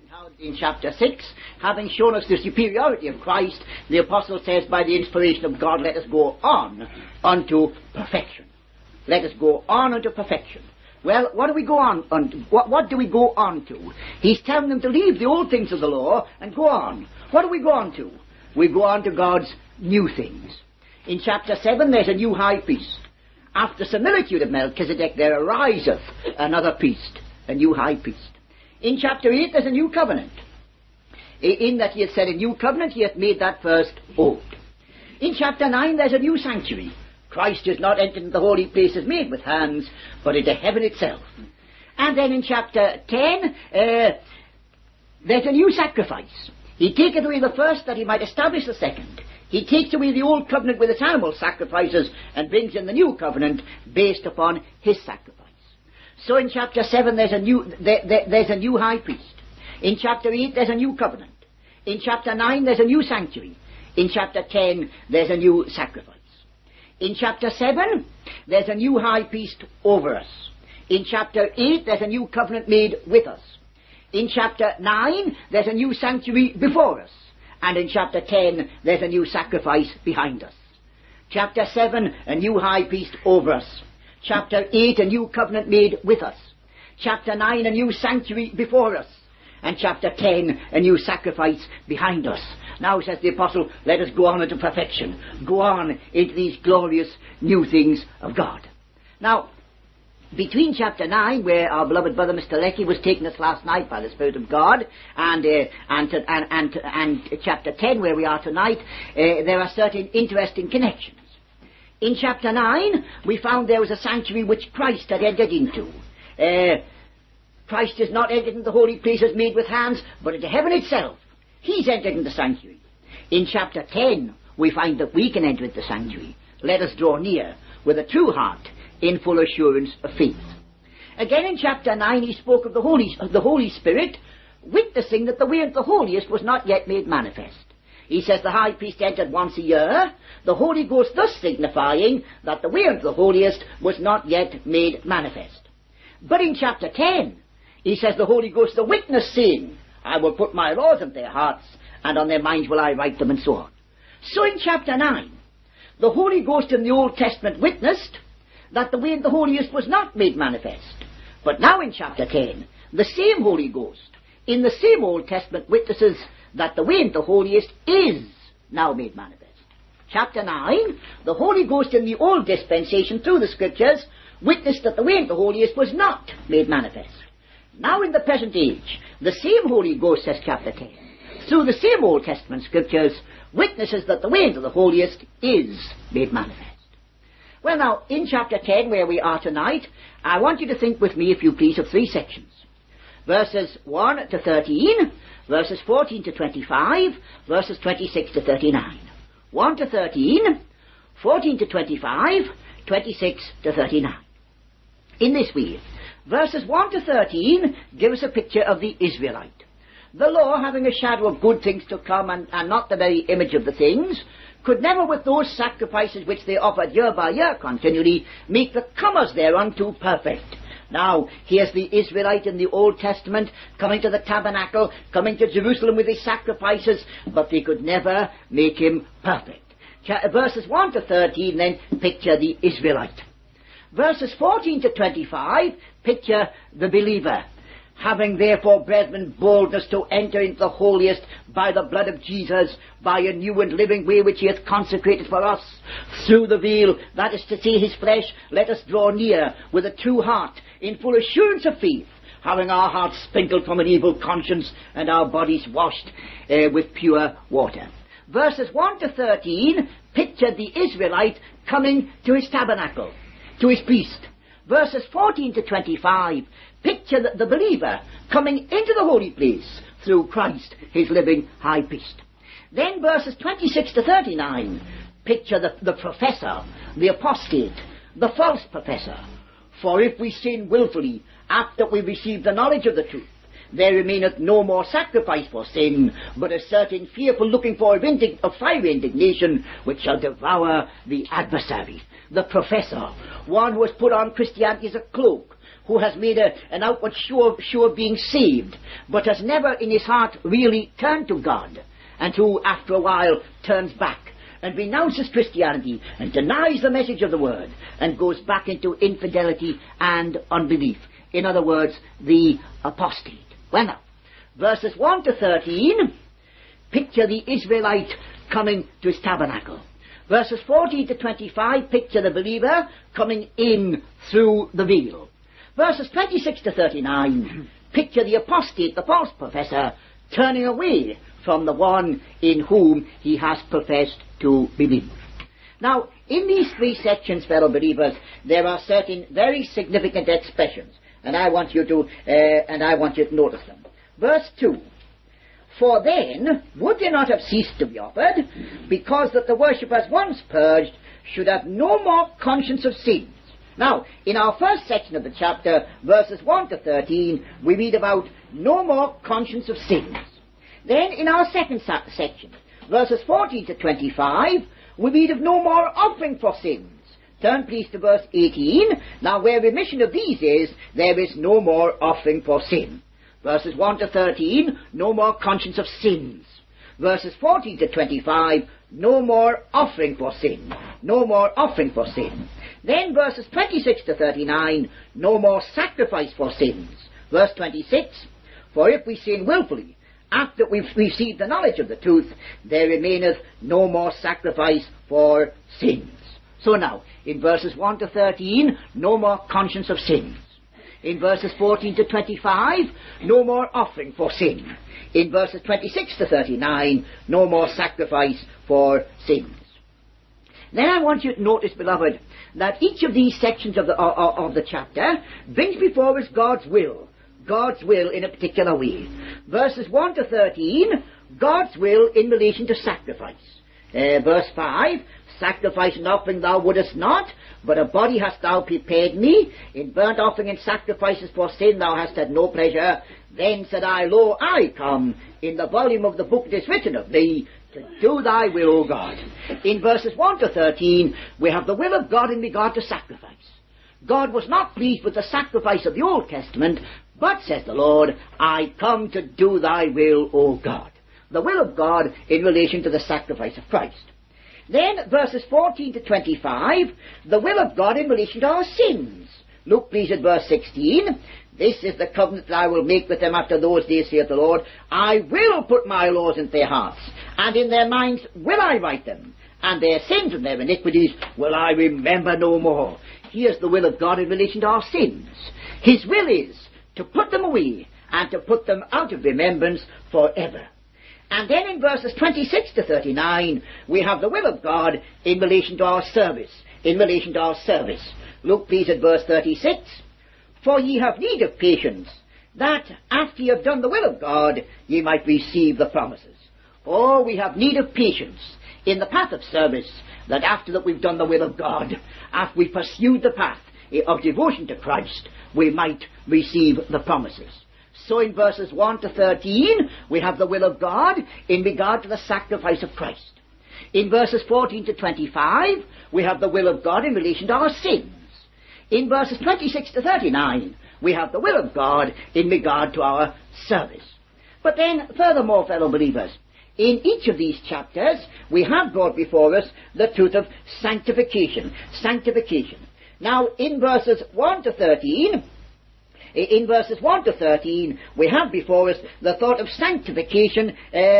how in chapter 6, having shown us the superiority of Christ, the apostle says, by the inspiration of God, let us go on unto perfection. Let us go on unto perfection. Well, what do we go on unto? What do we go on to? He's telling them to leave the old things of the law and go on. What do we go on to? We go on to God's new things. In chapter 7, there's a new high priest. After similitude of Melchizedek, there ariseth another priest, a new high priest. In chapter 8, there's a new covenant. In that he hath said a new covenant, he hath made that first old. In chapter 9, there's a new sanctuary. Christ is not entered into the holy places made with hands, but into heaven itself. And then in chapter 10, there's a new sacrifice. He taketh away the first that he might establish the second. He takes away the old covenant with its animal sacrifices and brings in the new covenant based upon his sacrifice. So in chapter 7 there's a new high priest. In chapter 8 there's a new covenant. In chapter 9 there's a new sanctuary. In chapter 10 there's a new sacrifice. In chapter 7 there's a new high priest over us. In chapter 8 there's a new covenant made with us. In chapter 9 there's a new sanctuary before us. And in chapter 10 there's a new sacrifice behind us. Chapter 7, a new high priest over us. Chapter 8, a new covenant made with us. Chapter 9, a new sanctuary before us. And chapter 10, a new sacrifice behind us. Now, says the apostle, let us go on into perfection. Go on into these glorious new things of God. Now, between chapter 9, where our beloved brother Mr. Leckie was taking us last night by the Spirit of God, and chapter 10, where we are tonight, there are certain interesting connections. In chapter 9, we found there was a sanctuary which Christ had entered into. Christ is not entered into the holy places made with hands, but into heaven itself. He's entered into the sanctuary. In chapter 10, we find that we can enter into the sanctuary. Let us draw near with a true heart in full assurance of faith. Again in chapter 9, he spoke of the Holy Spirit, witnessing that the way into the holiest was not yet made manifest. He says the high priest entered once a year, the Holy Ghost thus signifying that the way into the holiest was not yet made manifest. But in chapter 10, he says the Holy Ghost, the witness, saying, I will put my laws in their hearts, and on their minds will I write them, and so on. So in chapter 9, the Holy Ghost in the Old Testament witnessed that the way into the holiest was not made manifest. But now in chapter 10, the same Holy Ghost in the same Old Testament witnesses that the way into the holiest is now made manifest. Chapter 9, the Holy Ghost in the Old Dispensation through the Scriptures witnessed that the way into the holiest was not made manifest. Now in the present age, the same Holy Ghost, says chapter 10, through the same Old Testament Scriptures, witnesses that the way into the holiest is made manifest. Well now, in chapter 10, where we are tonight, I want you to think with me, if you please, of three sections. Verses 1 to 13, verses 14 to 25, verses 26 to 39. 1 to 13, 14 to 25, 26 to 39. In this way, verses 1 to 13 give us a picture of the Israelite. The law, having a shadow of good things to come and not the very image of the things, could never with those sacrifices which they offered year by year continually make the comers thereunto perfect. Now, here's the Israelite in the Old Testament coming to the tabernacle, coming to Jerusalem with his sacrifices, but they could never make him perfect. Verses 1 to 13 then picture the Israelite. Verses 14 to 25 picture the believer. Having therefore, brethren, boldness to enter into the holiest by the blood of Jesus, by a new and living way which he hath consecrated for us, through the veil, that is to say, his flesh, let us draw near with a true heart, in full assurance of faith, having our hearts sprinkled from an evil conscience, and our bodies washed with pure water. Verses 1 to 13 picture the Israelite coming to his tabernacle, to his priest. Verses 14 to 25 picture the believer coming into the holy place through Christ, his living high priest. Then verses 26 to 39 picture the professor, the apostate, the false professor. For if we sin wilfully, after we receive the knowledge of the truth, there remaineth no more sacrifice for sin, but a certain fearful looking for of fiery indignation, which shall devour the adversary. The professor, one who has put on Christianity as a cloak, who has made an outward show of being saved, but has never in his heart really turned to God, and who after a while turns back and renounces Christianity and denies the message of the word and goes back into infidelity and unbelief. In other words, the apostate. Well now, verses 1 to 13 picture the Israelite coming to his tabernacle. Verses 14 to 25 picture the believer coming in through the veil. Verses 26 to 39 picture the apostate, the false professor, turning away from the one in whom he has professed to believe. Now, in these three sections, fellow believers, there are certain very significant expressions, and I want you to notice them. Verse 2. For then would they not have ceased to be offered, because that the worshippers once purged should have no more conscience of sins. Now, in our first section of the chapter, verses 1 to 13, we read about no more conscience of sins. Then, in our second section, verses 14 to 25, we read of no more offering for sins. Turn please to verse 18. Now, where remission of these is, there is no more offering for sin. Verses 1 to 13, no more conscience of sins. Verses 14 to 25, no more offering for sin. No more offering for sin. Then verses 26 to 39, no more sacrifice for sins. Verse 26, for if we sin willfully, after we've received the knowledge of the truth, there remaineth no more sacrifice for sins. So now, in verses 1 to 13, no more conscience of sins. In verses 14 to 25, no more offering for sin. In verses 26 to 39, no more sacrifice for sins. Then I want you to notice, beloved, that each of these sections of the chapter brings before us God's will in a particular way. Verses 1 to 13, God's will in relation to sacrifice. Verse 5, sacrifice and offering thou wouldest not, but a body hast thou prepared me. In burnt offering and sacrifices for sin thou hast had no pleasure. Then said I, Lo, I come. In the volume of the book it is written of thee, to do thy will, O God. In verses 1 to 13, we have the will of God in regard to sacrifice. God was not pleased with the sacrifice of the Old Testament, but, says the Lord, I come to do thy will, O God. The will of God in relation to the sacrifice of Christ. Then, verses 14 to 25, the will of God in relation to our sins. Look, please, at verse 16. This is the covenant that I will make with them after those days, saith the Lord. I will put my laws in their hearts, and in their minds will I write them, and their sins and their iniquities will I remember no more. Here's the will of God in relation to our sins. His will is to put them away, and to put them out of remembrance forever. And then in verses 26 to 39, we have the will of God in relation to our service. Look, please, at verse 36. For ye have need of patience, that after ye have done the will of God, ye might receive the promises. Oh, we have need of patience in the path of service, that after that we've done the will of God, after we've pursued the path of devotion to Christ, we might receive the promises. So in verses 1 to 13, we have the will of God in regard to the sacrifice of Christ. In verses 14 to 25, we have the will of God in relation to our sins. In verses 26 to 39, we have the will of God in regard to our service. But then, furthermore, fellow believers, in each of these chapters, we have brought before us the truth of sanctification. Now, in verses 1 to 13, we have before us the thought of sanctification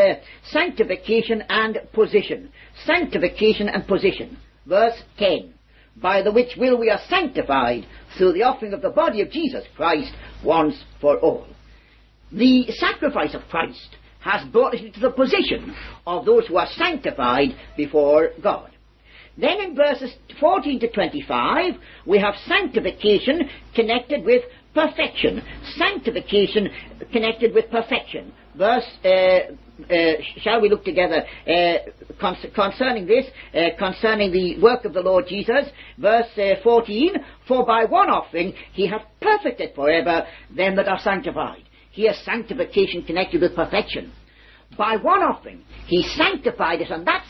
and position. Sanctification and position. Verse 10. By the which will we are sanctified through the offering of the body of Jesus Christ once for all. The sacrifice of Christ has brought us into the position of those who are sanctified before God. Then in verses 14 to 25, we have sanctification connected with perfection. Sanctification connected with perfection. Verse, shall we look together concerning this, concerning the work of the Lord Jesus? Verse 14, for by one offering he hath perfected forever them that are sanctified. Here sanctification connected with perfection. By one offering he sanctified us, and that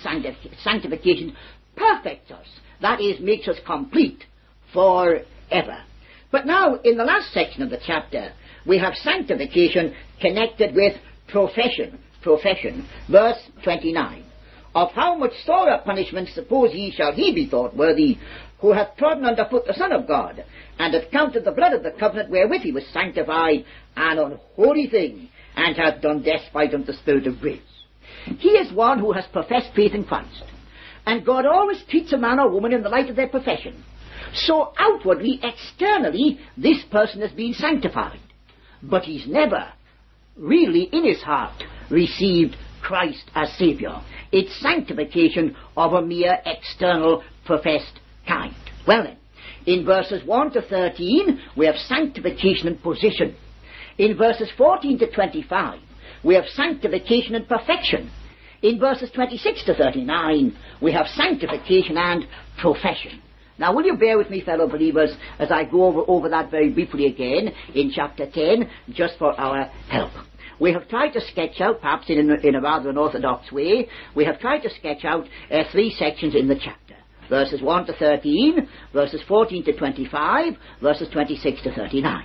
sanctification perfects us. That is, makes us complete forever. But now, in the last section of the chapter, we have sanctification connected with profession. Verse 29. Of how much sorer punishment suppose ye shall he be thought worthy, who hath trodden under foot the Son of God, and hath counted the blood of the covenant wherewith he was sanctified an unholy thing, and hath done despite unto the Spirit of grace. He is one who has professed faith in Christ, and God always treats a man or woman in the light of their profession. So outwardly, externally, this person has been sanctified, but he's never really in his heart received Christ as Saviour. It's sanctification of a mere external professed kind. Well then, in verses 1 to 13, we have sanctification and position. In verses 14 to 25, we have sanctification and perfection. In verses 26 to 39, we have sanctification and profession. Now, will you bear with me, fellow believers, as I go over that very briefly again in chapter 10, just for our help. We have tried to sketch out, perhaps in a rather unorthodox way, we have tried to sketch out 3 sections in the chapter. Verses 1 to 13, verses 14 to 25, verses 26 to 39.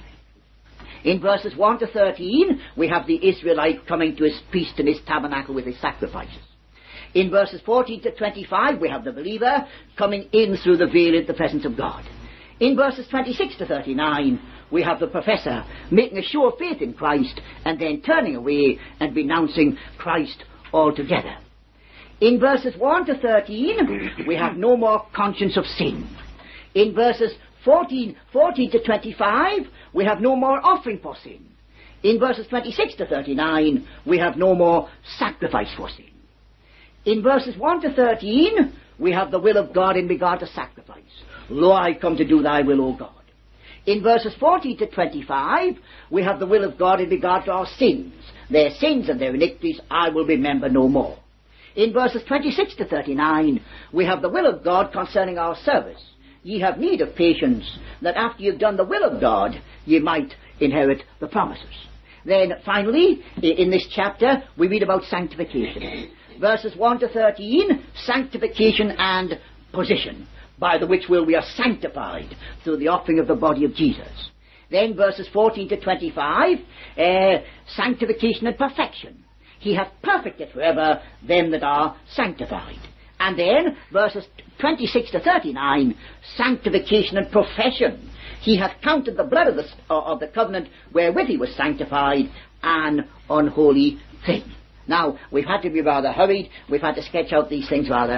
In verses 1 to 13, we have the Israelite coming to his feast and his tabernacle with his sacrifices. In verses 14 to 25, we have the believer coming in through the veil into the presence of God. In verses 26 to 39, we have the professor making a show of faith in Christ and then turning away and renouncing Christ altogether. In verses 1 to 13, we have no more conscience of sin. In verses 14 to 25, we have no more offering for sin. In verses 26 to 39, we have no more sacrifice for sin. In verses 1 to 13, we have the will of God in regard to sacrifice. Lo, I come to do thy will, O God. In verses 14 to 25, we have the will of God in regard to our sins. Their sins and their iniquities I will remember no more. In verses 26 to 39, we have the will of God concerning our service. Ye have need of patience, that after you've done the will of God, ye might inherit the promises. Then, finally, in this chapter, we read about sanctification. Verses 1 to 13, sanctification and position, by the which will we are sanctified through the offering of the body of Jesus. Then verses 14 to 25, sanctification and perfection. He hath perfected forever them that are sanctified. And then verses 26 to 39, sanctification and profession. He hath counted the blood of the covenant wherewith he was sanctified an unholy thing. Now, we've had to be rather hurried. We've had to sketch out these things rather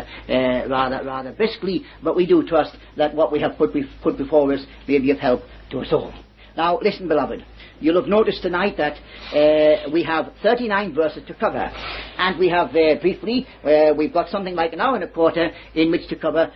briskly, but we do trust that what we have put before us may be of help to us all. Now, listen, beloved. You'll have noticed tonight that we have 39 verses to cover, and we have briefly, we've got something like an hour and a quarter in which to cover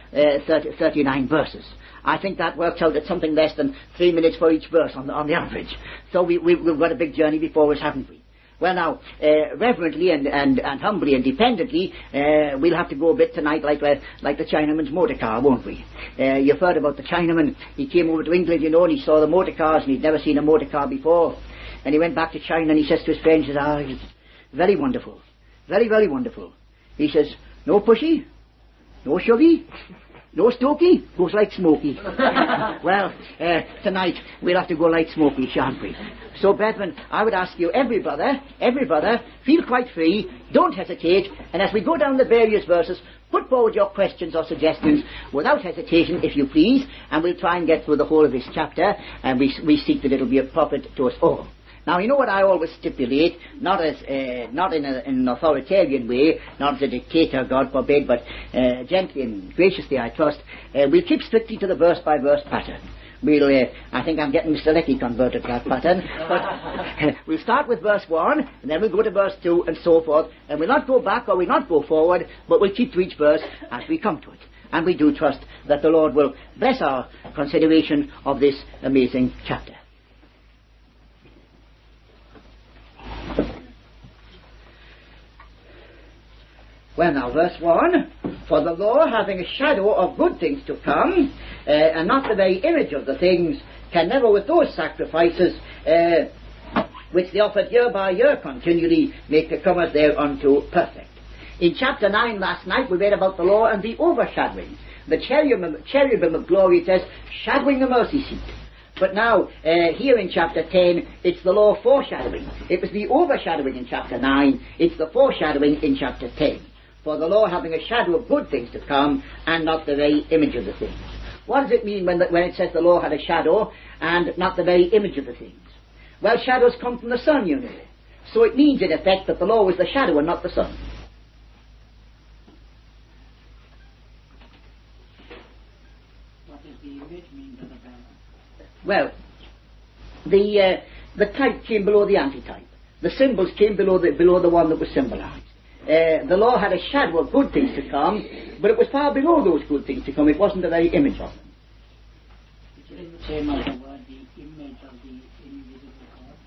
39 verses. I think that works out at something less than 3 minutes for each verse on the average. So we've got a big journey before us, haven't we? Well now, reverently and humbly and dependently, we'll have to go a bit tonight like the Chinaman's motor car, won't we? You've heard about the Chinaman. He came over to England, and he saw the motor cars, and he'd never seen a motor car before. And he went back to China, and he says to his friends, he says, it's very wonderful. Very, very wonderful. He says, no pushy, no shovey, no Stokey, goes like Smoky. Well, tonight we'll have to go like Smoky, shan't we? So, brethren, I would ask you, every brother, feel quite free, don't hesitate, and as we go down the various verses, put forward your questions or suggestions without hesitation, if you please, and we'll try and get through the whole of this chapter, and we seek that it'll be of profit to us all. Now, you know what I always stipulate, not in an authoritarian way, not as a dictator, God forbid, but gently and graciously, I trust. We'll keep strictly to the verse-by-verse pattern. I think I'm getting Mr. Leckie converted to that pattern, but we'll start with verse 1, and then we'll go to verse 2, and so forth, and we'll not go back or we'll not go forward, but we'll keep to each verse as we come to it. And we do trust that the Lord will bless our consideration of this amazing chapter. Well now, verse 1, for the law, having a shadow of good things to come, and not the very image of the things, can never with those sacrifices, which they offered year by year continually, make the comers thereunto perfect. In chapter 9 last night we read about the law and the overshadowing. The cherubim of glory, it says, shadowing the mercy seat. But now, here in chapter 10, it's the law foreshadowing. It was the overshadowing in chapter 9, it's the foreshadowing in chapter 10. For the law having a shadow of good things to come, and not the very image of the things. What does it mean when it says the law had a shadow, and not the very image of the things? Well, shadows come from the sun, you know. So it means, in effect, that the law was the shadow and not the sun. What does the image mean to the Bible? Well, the type came below the antitype. The symbols came below the one that was symbolized. The law had a shadow of good things to come, but it was far below those good things to come. It wasn't the very image of them. Is it the same as the word, the image of the invisible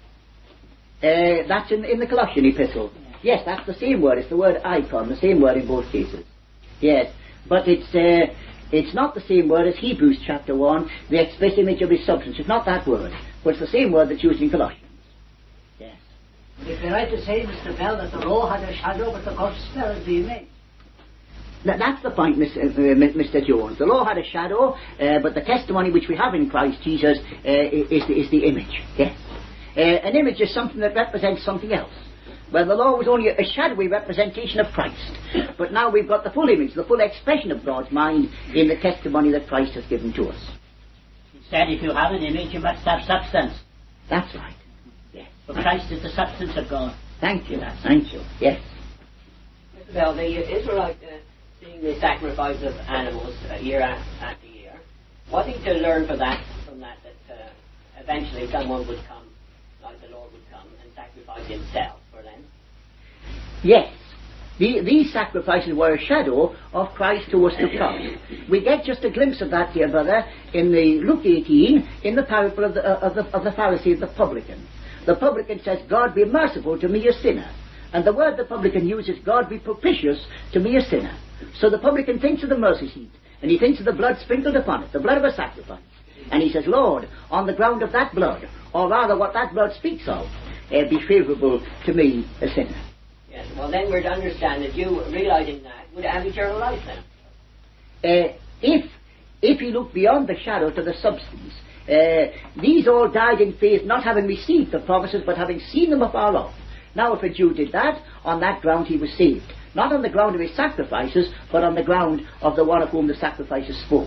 God? That's in the Colossian epistle. Yes, that's the same word. It's the word icon, the same word in both cases. Yes, but it's not the same word as Hebrews chapter 1, the express image of his substance. It's not that word, but it's the same word that's used in Colossians. Yes. Would it be right to say, Mr. Bell, that the law had a shadow, but the gospel is the image? That's the point, Mr. Jones. The law had a shadow, but the testimony which we have in Christ Jesus is the image. Yes. An image is something that represents something else. Well, the law was only a shadowy representation of Christ. But now we've got the full image, the full expression of God's mind in the testimony that Christ has given to us. Instead, if you have an image, you must have substance. That's right. Yes. But Christ is the substance of God. Thank you. Thank you. Yes. Well, the Israelites seeing the sacrifice of animals year after year, wanting to learn from that eventually someone would come, like the Lord would come and sacrifice himself for them. Yes. These sacrifices were a shadow of Christ who was to come. We get just a glimpse of that, dear brother, in the Luke 18, in the parable of the Pharisee and the publican. The publican says, God be merciful to me a sinner. And the word the publican uses, God be propitious to me a sinner. So the publican thinks of the mercy seat, and he thinks of the blood sprinkled upon it, the blood of a sacrifice. And he says, Lord, on the ground of that blood, or rather what that blood speaks of, be favourable to me a sinner. Yes, well then we're to understand that you, realizing that, would have eternal life then. If you look beyond the shadow to the substance, these all died in faith, not having received the promises, but having seen them afar off. Now if a Jew did that, on that ground he was saved. Not on the ground of his sacrifices, but on the ground of the one of whom the sacrifices spoke.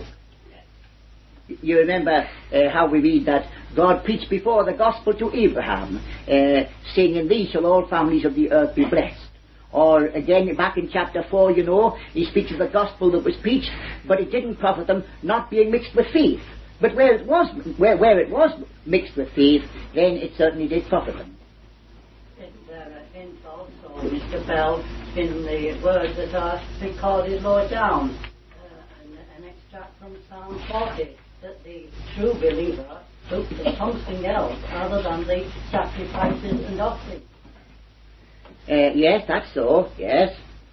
You remember how we read that God preached before the gospel to Abraham, saying, in thee shall all families of the earth be blessed. Or again, back in chapter 4, you know, he speaks of the gospel that was preached, but it didn't profit them, not being mixed with faith. But where it was mixed with faith, then it certainly did profit them. Hence also, Mr. Bell, in the words that are recorded lower down, an extract from Psalm 40, that the true believer looks at something else other than the sacrifices and offerings. Yes, that's so, yes.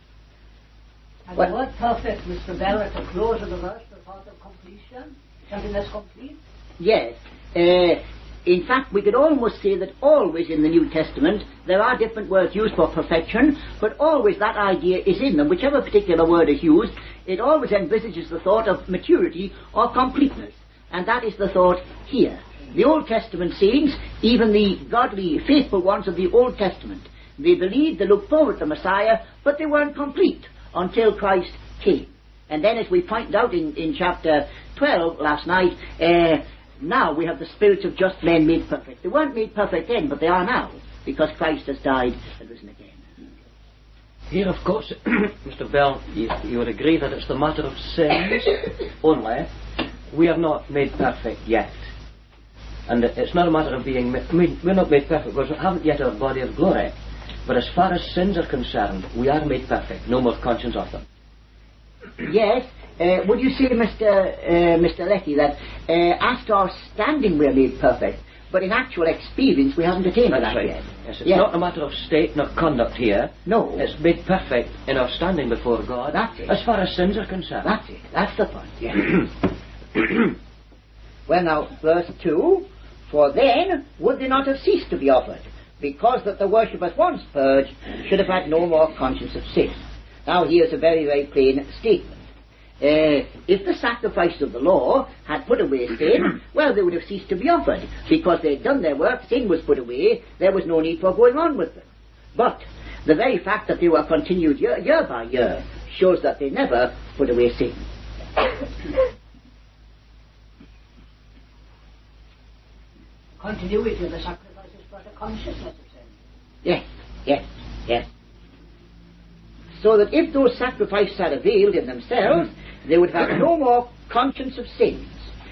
And the word perfect, Mr. Bell, at the close of the verse, the thought of completion, something that's complete? Yes. In fact, we could almost say that always in the New Testament there are different words used for perfection, but always that idea is in them. Whichever particular word is used, it always envisages the thought of maturity or completeness. And that is the thought here. The Old Testament saints, even the godly, faithful ones of the Old Testament, they believed, they looked forward to Messiah, but they weren't complete until Christ came. And then, as we pointed out in chapter 12 last night, now we have the spirits of just men made perfect. They weren't made perfect then, but they are now, because Christ has died and risen again. Here, of course, Mr. Bell, you would agree that it's the matter of sins only. We are not made perfect yet. And it's not a matter of being we're not made perfect because we haven't yet our body of glory. But as far as sins are concerned, we are made perfect. No more conscience of them. Yes. Would you say, Mr. Leckie, that as to our standing we are made perfect, but in actual experience we haven't attained to that right. yet? Yes, it's not a matter of state nor conduct here. No. It's made perfect in our standing before God. That's it. As far as sins are concerned. That's it. That's the point. Yeah. Well now, verse 2, for then would they not have ceased to be offered, because that the worshippers once purged should have had no more conscience of sin. Now here's a very, very plain statement. If the sacrifices of the law had put away sin, well, they would have ceased to be offered, because they'd done their work, sin was put away, there was no need for going on with them. But the very fact that they were continued year by year shows that they never put away sin. Continuity of the sacrifices brought a consciousness of sin. Yes. So that if those sacrifices had availed in themselves, they would have no more conscience of sins.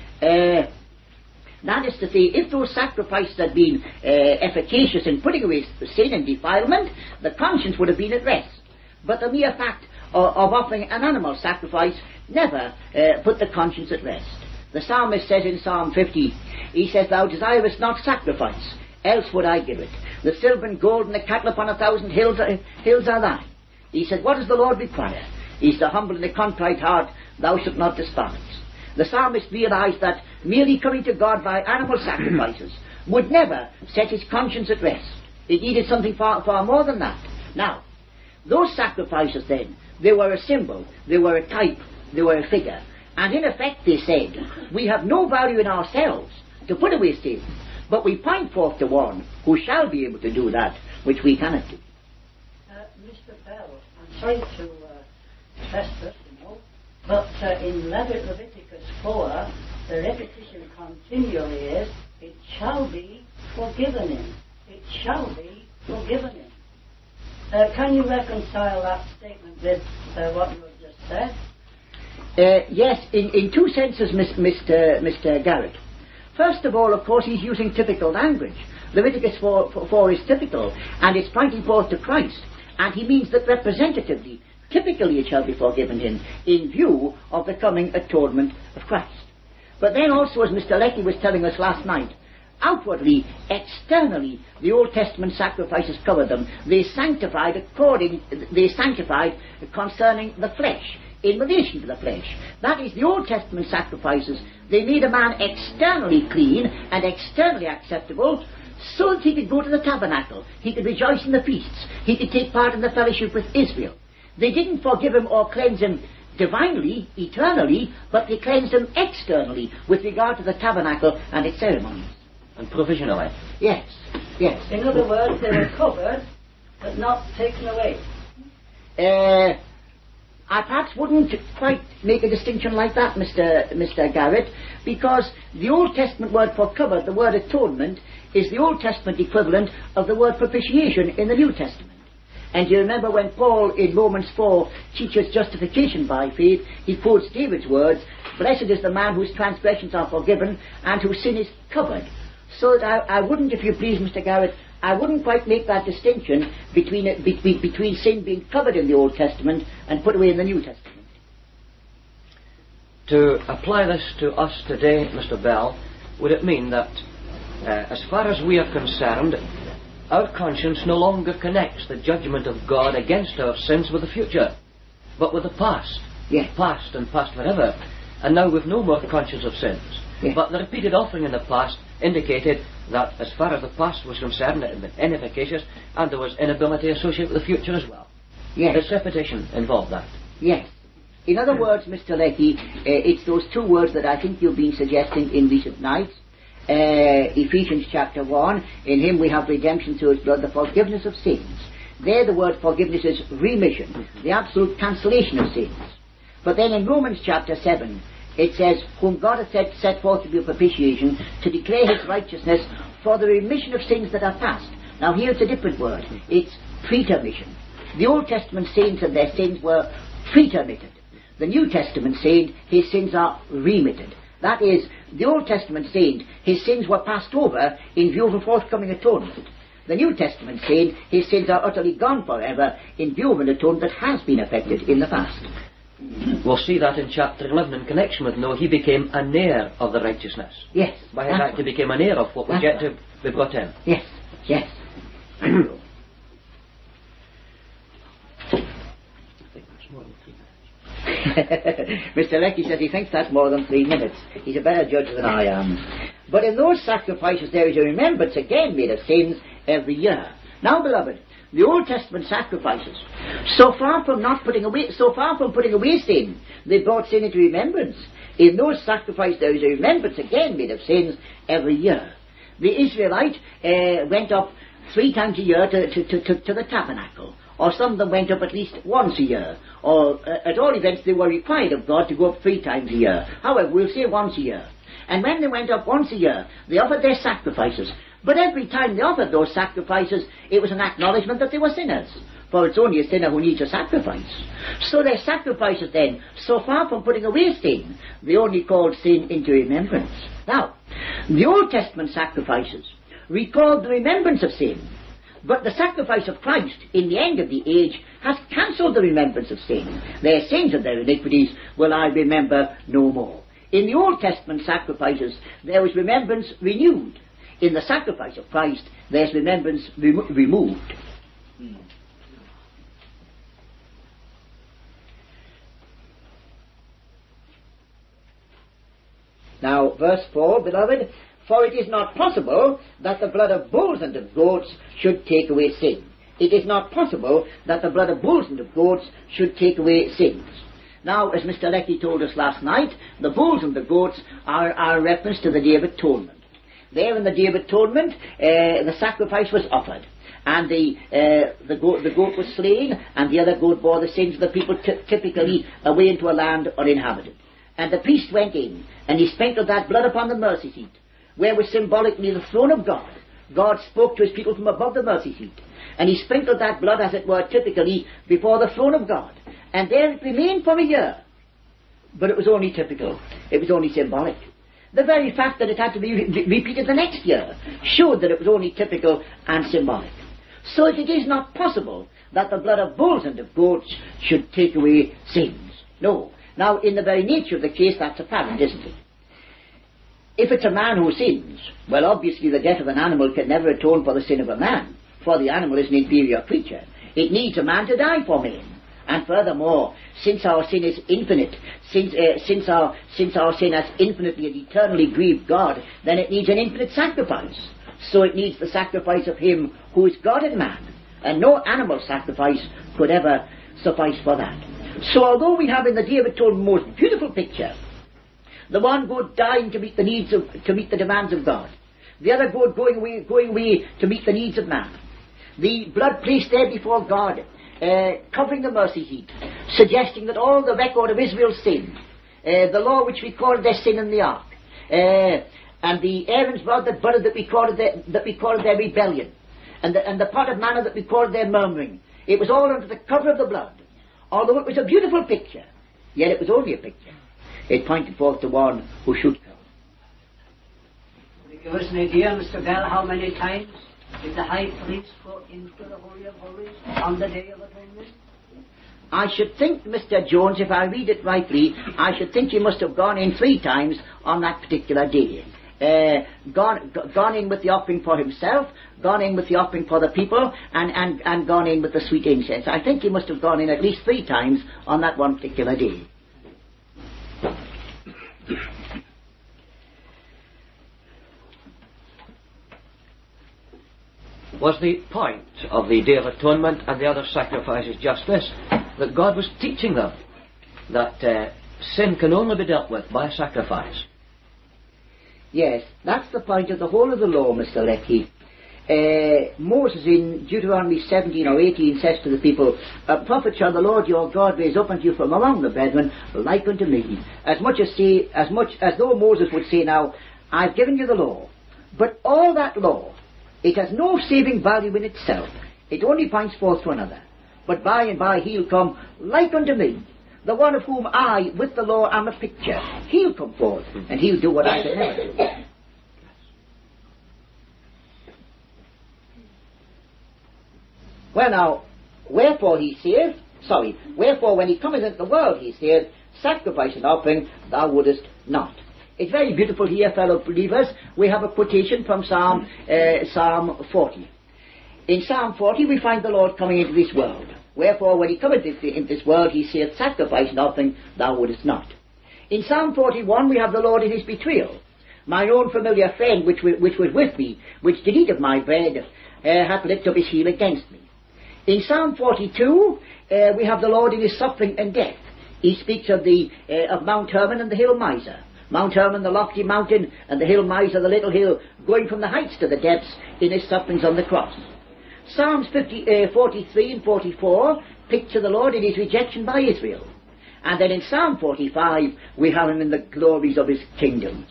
That is to say, if those sacrifices had been efficacious in putting away sin and defilement, the conscience would have been at rest. But the mere fact of offering an animal sacrifice never put the conscience at rest. The psalmist says in Psalm 50, he says, "Thou desirest not sacrifice, else would I give it. The silver and gold and the cattle upon 1,000 hills are thine." He said, what does the Lord require? He's the humble and the contrite heart thou shalt not despise. The psalmist realized that merely coming to God by animal sacrifices would never set his conscience at rest. It needed something far, far more than that. Now, those sacrifices then, they were a symbol, they were a type, they were a figure. And in effect they said, we have no value in ourselves to put away sin, but we point forth to one who shall be able to do that which we cannot do. Mr. Bell, I'm sorry to stress this, but in Leviticus 4, the repetition continually is, it shall be forgiven him. It shall be forgiven him. Can you reconcile that statement with what you have just said? Yes, in two senses, Mr. Garrett. First of all, of course, he's using typical language. Leviticus 4 is typical, and it's pointing forth to Christ. And he means that representatively, typically it shall be forgiven him, in view of the coming atonement of Christ. But then also, as Mr. Leckie was telling us last night, outwardly, externally, the Old Testament sacrifices covered them. They sanctified concerning the flesh, in relation to the flesh. That is, the Old Testament sacrifices, they made a man externally clean and externally acceptable, so that he could go to the tabernacle, he could rejoice in the feasts, he could take part in the fellowship with Israel. They didn't forgive him or cleanse him divinely, eternally, but they cleansed him externally with regard to the tabernacle and its ceremonies. And provisionally. Yes. In other words, they were covered, but not taken away. I perhaps wouldn't quite make a distinction like that, Mr. Garrett, because the Old Testament word for covered, the word atonement, is the Old Testament equivalent of the word propitiation in the New Testament. And you remember when Paul in Romans 4 teaches justification by faith, he quotes David's words, "Blessed is the man whose transgressions are forgiven and whose sin is covered." So that I wouldn't, if you please, Mr. Garrett, I wouldn't quite make that distinction between sin being covered in the Old Testament and put away in the New Testament. To apply this to us today, Mr. Bell, would it mean that, as far as we are concerned, our conscience no longer connects the judgment of God against our sins with the future, but with the past? Yes. Past and past forever. And now we've no more conscience of sins. Yes. But the repeated offering in the past indicated that as far as the past was concerned, it had been inefficacious, and there was inability associated with the future as well. Yes. Its repetition involved that. Yes. In other words, Mr. Leckie, it's those two words that I think you've been suggesting in recent nights. Ephesians chapter 1, in him we have redemption through his blood, the forgiveness of sins. There the word forgiveness is remission, the absolute cancellation of sins. But then in Romans chapter 7, it says, whom God hath set forth to be a propitiation, to declare his righteousness for the remission of sins that are past. Now here it's a different word. It's pretermission. The Old Testament saints and their sins were pretermitted. The New Testament saint, his sins are remitted. That is, the Old Testament saint, his sins were passed over in view of a forthcoming atonement. The New Testament saint, his sins are utterly gone forever in view of an atonement that has been effected in the past. We'll see that in chapter 11 in connection with Noah. He became an heir of the righteousness. Yes. By his act he became an heir of what was yet to be brought in. Yes. Mr. Leckie says he thinks that's more than 3 minutes. He's a better judge than I am. But in those sacrifices there is a remembrance again made of sins every year. Now, beloved, the Old Testament sacrifices, so far from putting away sin, they brought sin into remembrance. In those sacrifices there is a remembrance again made of sins every year. The Israelite went up 3 times a year to the tabernacle, or some of them went up at least once a year, or at all events they were required of God to go up 3 times a year. However, we'll say once a year. And when they went up once a year, they offered their sacrifices. But every time they offered those sacrifices, it was an acknowledgement that they were sinners. For it's only a sinner who needs a sacrifice. So their sacrifices then, so far from putting away sin, they only called sin into remembrance. Now, the Old Testament sacrifices recalled the remembrance of sin. But the sacrifice of Christ in the end of the age has cancelled the remembrance of sin. Their sins and their iniquities will I remember no more. In the Old Testament sacrifices, there was remembrance renewed. In the sacrifice of Christ, there's remembrance removed. Now, verse 4, beloved, for it is not possible that the blood of bulls and of goats should take away sin. It is not possible that the blood of bulls and of goats should take away sins. Now, as Mr. Leckie told us last night, the bulls and the goats are a reference to the Day of Atonement. There in the Day of Atonement, the sacrifice was offered, and the goat was slain, and the other goat bore the sins of the people typically away into a land uninhabited. And the priest went in, and he sprinkled that blood upon the mercy seat, where was symbolically the throne of God. God spoke to his people from above the mercy seat, and he sprinkled that blood, as it were, typically before the throne of God. And there it remained for a year. But it was only typical. It was only symbolic. The very fact that it had to be repeated the next year showed that it was only typical and symbolic. So it is not possible that the blood of bulls and of goats should take away sins. No. Now, in the very nature of the case, that's apparent, isn't it? If it's a man who sins, well, obviously the death of an animal can never atone for the sin of a man, for the animal is an inferior creature. It needs a man to die for men. And furthermore, since our sin is infinite, since our sin has infinitely and eternally grieved God, then it needs an infinite sacrifice. So it needs the sacrifice of him who is God and man. And no animal sacrifice could ever suffice for that. So although we have in the Day of Atonement a most beautiful picture, the one goat dying to meet the demands of God, the other goat going away to meet the needs of man, the blood placed there before God, covering the mercy seat, suggesting that all the record of Israel's sin, the law which recorded their sin in the ark, and the Aaron's blood that budded that recorded their rebellion, and the pot of manna that recorded their murmuring, it was all under the cover of the blood. Although it was a beautiful picture, yet it was only a picture. It pointed forth to one who should come. Will you give us an idea, Mr. Bell, how many times did the high priest go into the Holy of Holies on the Day of Atonement? I should think, Mr. Jones, if I read it rightly, I should think he must have gone in 3 times on that particular day. Gone in with the offering for himself, gone in with the offering for the people, and gone in with the sweet incense. I think he must have gone in at least 3 times on that one particular day. Was the point of the Day of Atonement and the other sacrifices just this, that God was teaching them that sin can only be dealt with by sacrifice? Yes, that's the point of the whole of the law, Mr. Leckie. Moses in Deuteronomy 17 or 18 says to the people, "A prophet shall the Lord your God raise up unto you from among the brethren, like unto me." As much as though Moses would say now, "I've given you the law." But all that law, it has no saving value in itself. It only points forth to another. But by and by he'll come like unto me, the one of whom I, with the law, am a picture. He'll come forth, and he'll do what I can never do. Well now, wherefore when he cometh into the world, he saith, "Sacrifice and offering thou wouldest not." It's very beautiful here, fellow believers. We have a quotation from Psalm 40. In Psalm 40 we find the Lord coming into this world. "Wherefore when he cometh into this world, he saith, Sacrifice and offering thou wouldest not." In Psalm 41 we have the Lord in his betrayal. "Mine own familiar friend which was with me, which did eat of my bread, hath lift up his heel against me." In Psalm 42, we have the Lord in his suffering and death. He speaks of of Mount Hermon and the hill Mizar. Mount Hermon, the lofty mountain, and the hill Mizar, the little hill, going from the heights to the depths in his sufferings on the cross. Psalms 43 and 44 picture the Lord in his rejection by Israel. And then in Psalm 45, we have him in the glories of his kingdom.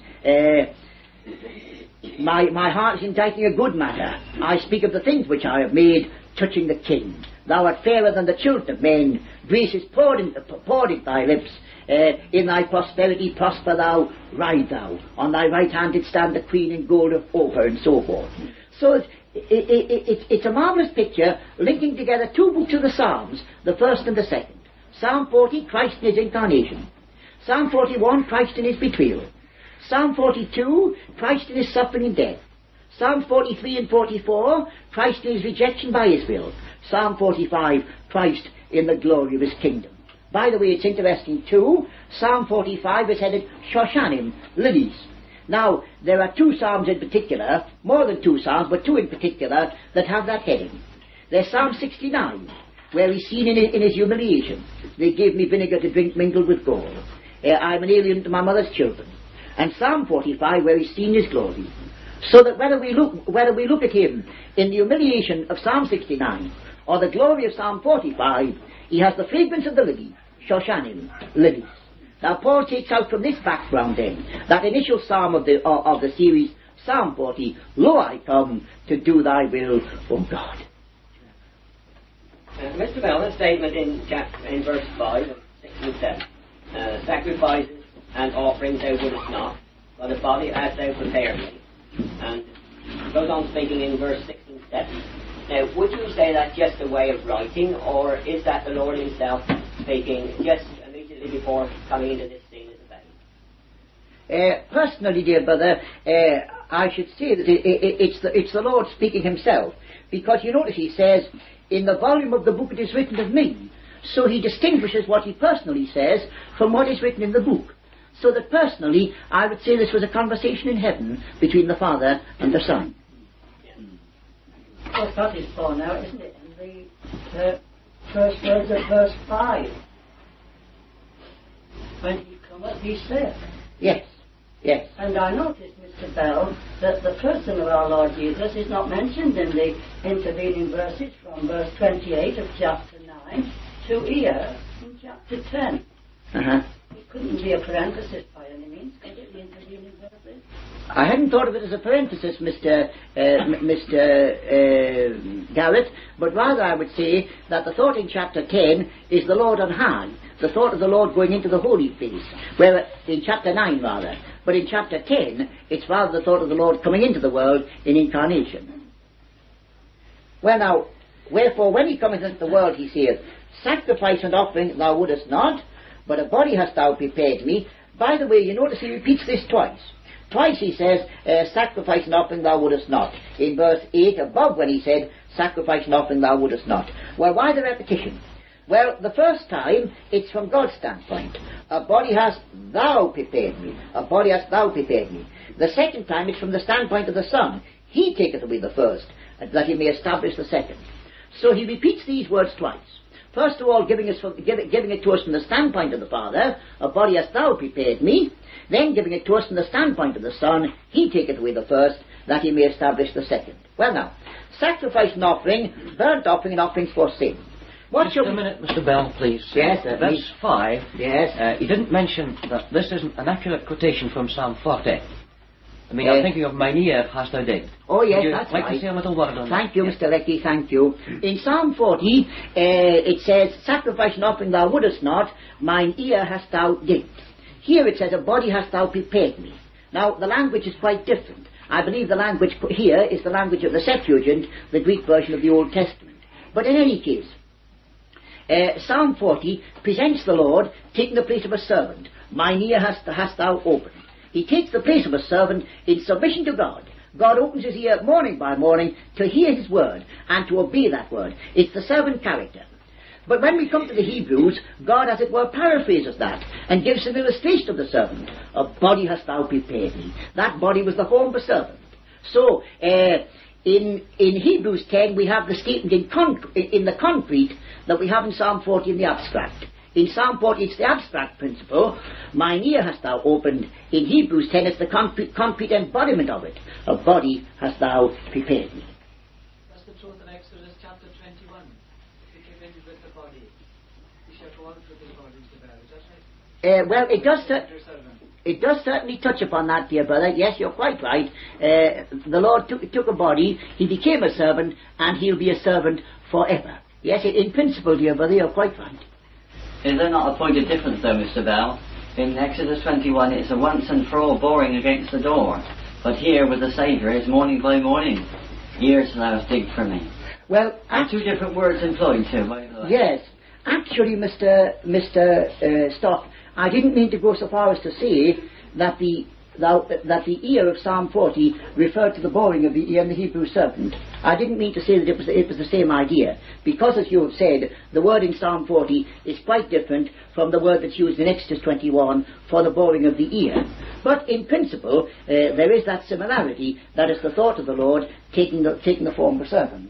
My heart is inditing a good matter. I speak of the things which I have made, touching the King. Thou art fairer than the children of men. Grace is poured in thy lips. In thy prosperity prosper thou, ride thou. On thy right hand did stand the Queen in gold of Ophir, and so forth. So it's a marvellous picture, linking together two books of the Psalms, the first and the second. Psalm 40, Christ in his incarnation. Psalm 41, Christ in his betrayal. Psalm 42, Christ in his suffering and death. Psalm 43 and 44, Christ in his rejection by Israel. Psalm 45, Christ in the glory of his kingdom. By the way, it's interesting too, Psalm 45 is headed Shoshanim, lilies. Now, there are two psalms in particular, more than two psalms, but two in particular, that have that heading. There's Psalm 69, where he's seen in his humiliation. They gave me vinegar to drink mingled with gall. I'm an alien to my mother's children. And Psalm 45, where he's seen his glory. So that whether we look at him in the humiliation of Psalm 69 or the glory of Psalm 45, he has the fragrance of the lily, Shoshanim, lilies. Now Paul takes out from this background then, that initial psalm of the series, Psalm 40, Lo, I come to do thy will, O God. Mr. Bell, a statement in verse 5 and 6 and 7. Sacrifices and offerings thou wouldest not, but a body hast thou prepared me. And goes on speaking in verse 6 and 7. Now, would you say that's just a way of writing, or is that the Lord himself speaking just immediately before coming into this scene as a baby? Personally, dear brother, I should say that it's the Lord speaking himself, because you notice he says, in the volume of the book it is written of me. So he distinguishes what he personally says from what is written in the book. So that personally, I would say this was a conversation in heaven between the Father and the Son. Well, that is borne out, isn't it? In the first words of verse 5. When he cometh, he saith. Yes, yes. And I noticed, Mr. Bell, that the person of our Lord Jesus is not mentioned in the intervening verses from verse 28 of chapter 9 to here in chapter 10. Uh-huh. It couldn't be a parenthesis by any means, could it, the intervening verses? I hadn't thought of it as a parenthesis, Mr. Garrett, but rather I would say that the thought in chapter 10 is the Lord on high, the thought of the Lord going into the holy place, where in chapter 9 rather, but in chapter 10 it's rather the thought of the Lord coming into the world in incarnation. Well now, wherefore when he cometh into the world, he saith, sacrifice and offering thou wouldest not, but a body hast thou prepared me. By the way, you notice he repeats this twice. Twice he says, sacrifice and offering thou wouldest not. In verse 8 above when he said, sacrifice and offering thou wouldest not. Well, why the repetition? Well, the first time, it's from God's standpoint. A body hast thou prepared me. A body hast thou prepared me. The second time, it's from the standpoint of the Son. He taketh away the first, that he may establish the second. So he repeats these words twice. First of all, giving it to us from the standpoint of the Father, a body hast thou prepared me. Then giving it to us from the standpoint of the Son, he taketh away the first, that he may establish the second. Well now, sacrifice and offering, burnt offering and offerings for sin. Just a minute, Mr. Bell, please. Yes, verse 5. Yes. You didn't mention that this isn't an accurate quotation from Psalm 40. I mean, I'm thinking of mine ear hast thou digged. Oh yes, Would you that's like right. to say a little word on that? Thank you, Mr. Leckie, thank you. In Psalm 40, it says, sacrifice and offering thou wouldest not, mine ear hast thou digged. Here it says, a body hast thou prepared me. Now, the language is quite different. I believe the language here is the language of the Septuagint, the Greek version of the Old Testament. But in any case, Psalm 40 presents the Lord taking the place of a servant. Mine ear hast thou opened. He takes the place of a servant in submission to God. God opens his ear morning by morning to hear his word and to obey that word. It's the servant character. But when we come to the Hebrews, God, as it were, paraphrases that and gives an illustration of the servant. A body hast thou prepared me. That body was the form of a servant. So, In Hebrews 10 we have the statement in the concrete that we have in Psalm 40 in the abstract. In Psalm 40 it's the abstract principle. Mine ear hast thou opened. In Hebrews 10 it's the concrete embodiment of it. A body hast thou prepared me. That's the truth in Exodus chapter 21. He came in with the body. He shall go out with his body to bear. Is that right? Well, it does certainly touch upon that, dear brother. Yes, you're quite right. The Lord took a body, he became a servant, and he'll be a servant forever. Yes, in principle, dear brother, you're quite right. Is there not a point of difference though, Mr. Bell? In Exodus 21 it's a once and for all boring against the door. But here with the Saviour it's morning by morning. Ears thou hast digged for me. Well, two different words employed too, by the way. Yes. Actually, Mr. Stock, I didn't mean to go so far as to say that the ear of Psalm 40 referred to the boring of the ear in the Hebrew serpent. I didn't mean to say that it was the same idea, because as you have said, the word in Psalm 40 is quite different from the word that's used in Exodus 21 for the boring of the ear. But in principle, there is that similarity, that is the thought of the Lord taking the form of a servant.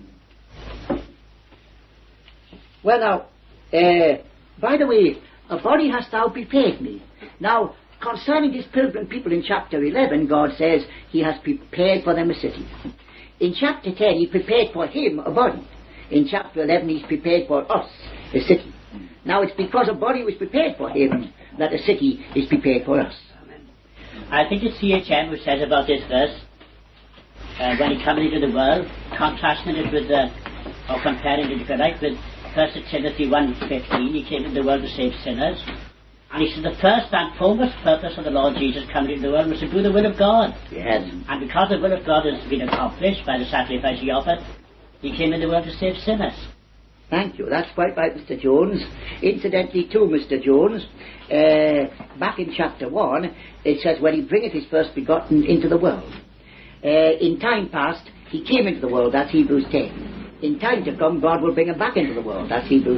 Well now, by the way, a body hast thou prepared me. Now, concerning these pilgrim people in chapter 11, God says he has prepared for them a city. In chapter 10, he prepared for him a body. In chapter 11, he's prepared for us a city. Now, it's because a body was prepared for him that a city is prepared for us. I think it's C.H.M. who says about this verse, when he comes into the world, contrasting it with, or comparing it, if you like, with 1 Timothy 1:15, he came into the world to save sinners. And he said the first and foremost purpose of the Lord Jesus coming into the world was to do the will of God. Yes. And because the will of God has been accomplished by the sacrifice he offered, he came into the world to save sinners. Thank you. That's quite right, Mr. Jones. Incidentally, too, Mr. Jones, back in chapter 1, it says, when he bringeth his first begotten into the world. In time past, he came into the world. That's Hebrews 10. In time to come, God will bring him back into the world. That's Hebrews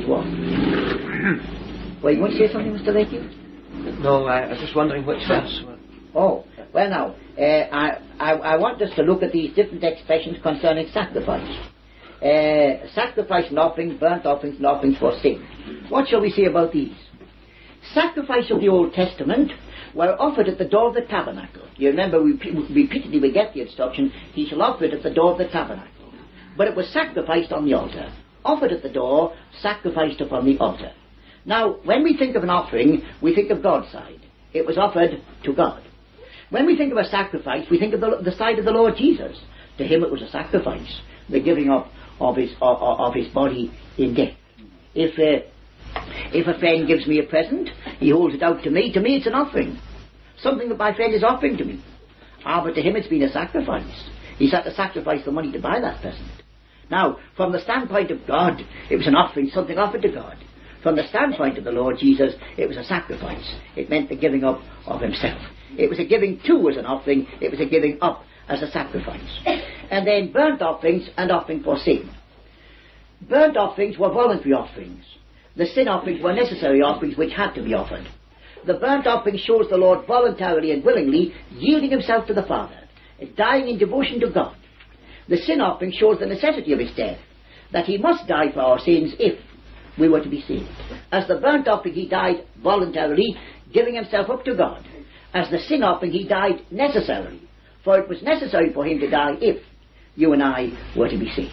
1. Well, you want to say something, Mr. Lakey? No, I was just wondering which verse. Oh, well now, I want us to look at these different expressions concerning sacrifice. Sacrifice and offerings, burnt offerings and offerings for sin. What shall we say about these? Sacrifice of the Old Testament were offered at the door of the tabernacle. You remember, repeatedly we get the instruction, he shall offer it at the door of the tabernacle. But it was sacrificed on the altar. Offered at the door, sacrificed upon the altar. Now, when we think of an offering, we think of God's side. It was offered to God. When we think of a sacrifice, we think of the side of the Lord Jesus. To him it was a sacrifice, the giving up of his body in death. If a friend gives me a present, he holds it out to me it's an offering. Something that my friend is offering to me. But to him it's been a sacrifice. He's had to sacrifice the money to buy that present. Now, from the standpoint of God, it was an offering, something offered to God. From the standpoint of the Lord Jesus, it was a sacrifice. It meant the giving up of himself. It was a giving to as an offering, it was a giving up as a sacrifice. And then burnt offerings and offering for sin. Burnt offerings were voluntary offerings. The sin offerings were necessary offerings which had to be offered. The burnt offering shows the Lord voluntarily and willingly yielding himself to the Father, dying in devotion to God. The sin offering shows the necessity of his death, that he must die for our sins if we were to be saved. As the burnt offering he died voluntarily, giving himself up to God. As the sin offering he died necessarily, for it was necessary for him to die if you and I were to be saved.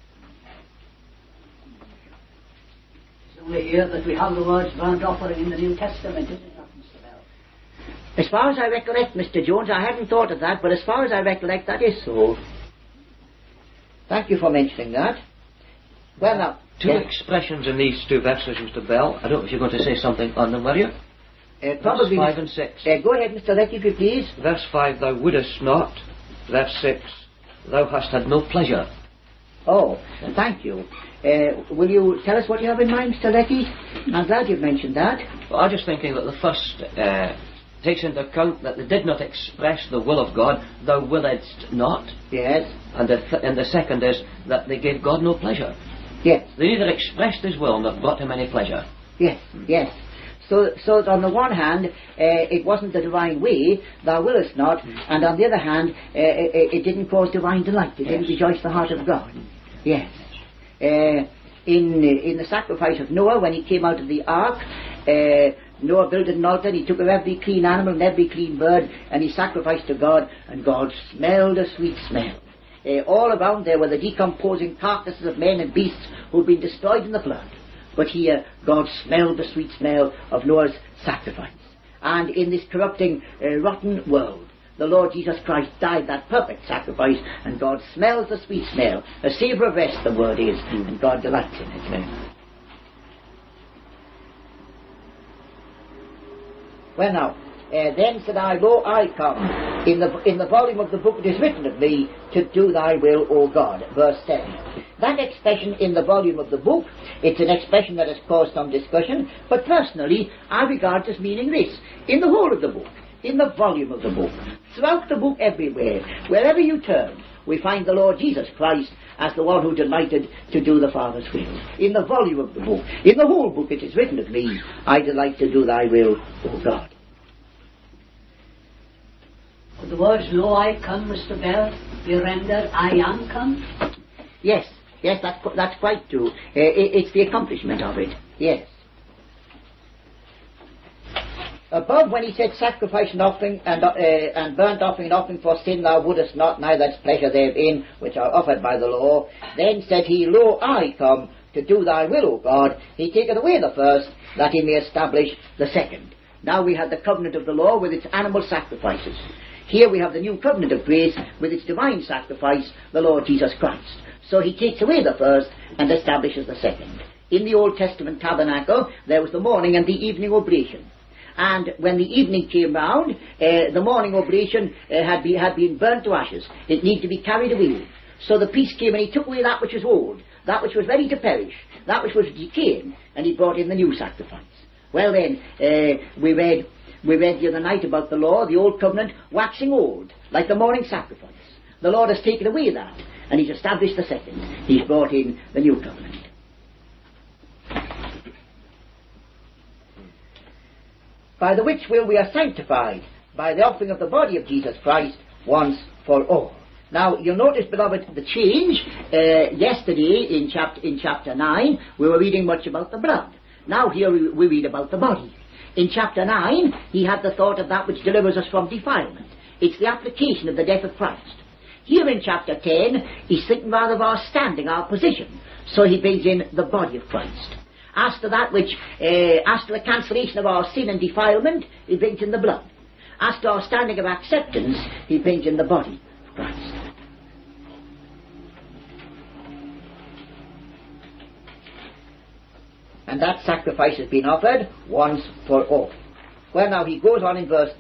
It's only here that we have the words burnt offering in the New Testament, isn't it, Mr. Bell? As far as I recollect, Mr. Jones, I hadn't thought of that, but as far as I recollect, that is so. Thank you for mentioning that. Well now, two expressions in these two verses, Mr. Bell. I don't know if you're going to say something on them, were you? Probably. Verse 5 and 6. Go ahead, Mr. Leckie, if you please. Verse 5, thou wouldest not. Verse 6, thou hast had no pleasure. Oh, thank you. Will you tell us what you have in mind, Mr. Leckie? I'm glad you've mentioned that. Well, I'm just thinking that the first takes into account that they did not express the will of God, thou wouldest not. Yes. And the second is that they gave God no pleasure. Yes. They neither expressed his will nor brought him any pleasure. Yes, yes. So that on the one hand, it wasn't the divine way, thou willest not, and on the other hand, it didn't cause divine delight. It didn't rejoice the heart of God. Yes. In the sacrifice of Noah, when he came out of the ark, Noah built an altar, and he took of every clean animal and every clean bird, and he sacrificed to God, and God smelled a sweet smell. All around there were the decomposing carcasses of men and beasts who had been destroyed in the flood. But here, God smelled the sweet smell of Noah's sacrifice. And in this corrupting, rotten world, the Lord Jesus Christ died that perfect sacrifice, and God smells the sweet smell. A savour of rest, the word is, and God delights in it. Well now, then said I, Lo, I come. In the volume of the book it is written of me, to do thy will, O God. Verse 7. That expression, in the volume of the book, it's an expression that has caused some discussion, but personally I regard it as meaning this: in the whole of the book, in the volume of the book, throughout the book, everywhere, wherever you turn, we find the Lord Jesus Christ as the one who delighted to do the Father's will. In the volume of the book, in the whole book it is written of me, I delight to do thy will, O God. The words, Lo, I come, Mr. Bell, be rendered, I am come? Yes, that's quite true. It's the accomplishment of it, yes. Above, when he said sacrifice and offering and burnt offering and offering for sin thou wouldest not, neither hast pleasure therein, which are offered by the law, then said he, Lo, I come to do thy will, O God. He taketh away the first, that he may establish the second. Now we have the covenant of the law with its animal sacrifices. Here we have the new covenant of grace with its divine sacrifice, the Lord Jesus Christ. So he takes away the first and establishes the second. In the Old Testament tabernacle, there was the morning and the evening oblation. And when the evening came round, the morning oblation had been burnt to ashes. It needed to be carried away. So the priest came and he took away that which was old, that which was ready to perish, that which was decaying, and he brought in the new sacrifice. Well then, we read the other night about the law, the old covenant, waxing old, like the morning sacrifice. The Lord has taken away that, and he's established the second. He's brought in the new covenant. By the which will we are sanctified, by the offering of the body of Jesus Christ, once for all. Now, you'll notice, beloved, the change. Yesterday, in chapter 9, we were reading much about the blood. Now here we read about the body. In chapter 9, he had the thought of that which delivers us from defilement. It's the application of the death of Christ. Here in chapter 10, he's thinking rather of our standing, our position. So he brings in the body of Christ. As to that which, as to the cancellation of our sin and defilement, he brings in the blood. As to our standing of acceptance, he brings in the body of Christ. And that sacrifice has been offered once for all. Well, now he goes on in verse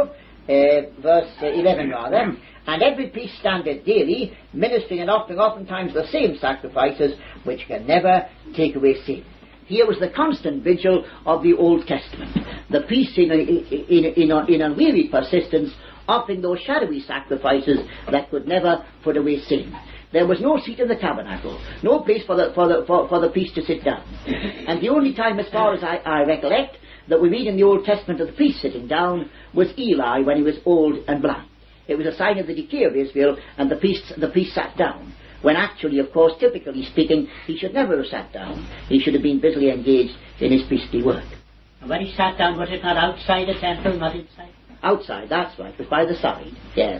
11 rather, and every priest standeth daily, ministering and offering oftentimes the same sacrifices, which can never take away sin. Here was the constant vigil of the Old Testament. The priests in unwearied persistence offering those shadowy sacrifices that could never put away sin. There was no seat in the tabernacle, no place for the priest to sit down. And the only time, as far as I recollect, that we read in the Old Testament of the priest sitting down was Eli when he was old and blind. It was a sign of the decay of Israel, and the priest sat down. When actually, of course, typically speaking, he should never have sat down. He should have been busily engaged in his priestly work. And when he sat down, was it not outside the temple, not inside? Outside, that's right. It was by the side, yes.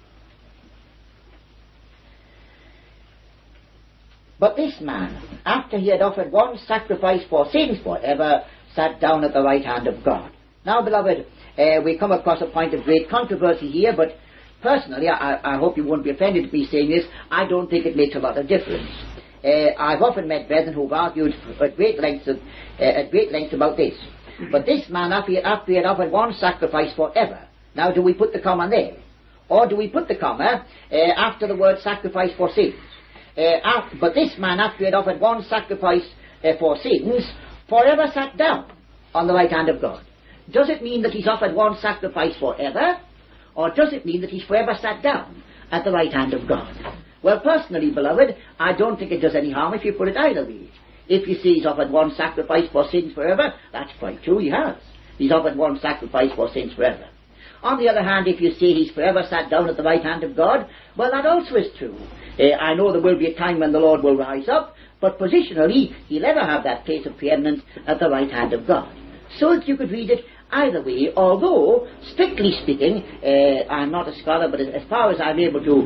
But this man, after he had offered one sacrifice for sins forever, sat down at the right hand of God. Now, beloved, we come across a point of great controversy here, but personally, I hope you won't be offended at me saying this, I don't think it makes a lot of difference. I've often met brethren who've argued at great lengths about this. But this man, after he had offered one sacrifice forever, now do we put the comma there? Or do we put the comma after the word sacrifice for sins? But this man, after he had offered one sacrifice for sins, forever sat down on the right hand of God. Does it mean that he's offered one sacrifice forever? Or does it mean that he's forever sat down at the right hand of God? Well, personally, beloved, I don't think it does any harm if you put it either way. If you see he's offered one sacrifice for sins forever, that's quite true, he has. He's offered one sacrifice for sins forever. On the other hand, if you say he's forever sat down at the right hand of God, well, that also is true. I know there will be a time when the Lord will rise up, but positionally, he'll ever have that place of preeminence at the right hand of God. So that you could read it either way, although, strictly speaking, I'm not a scholar, but as far as I'm able to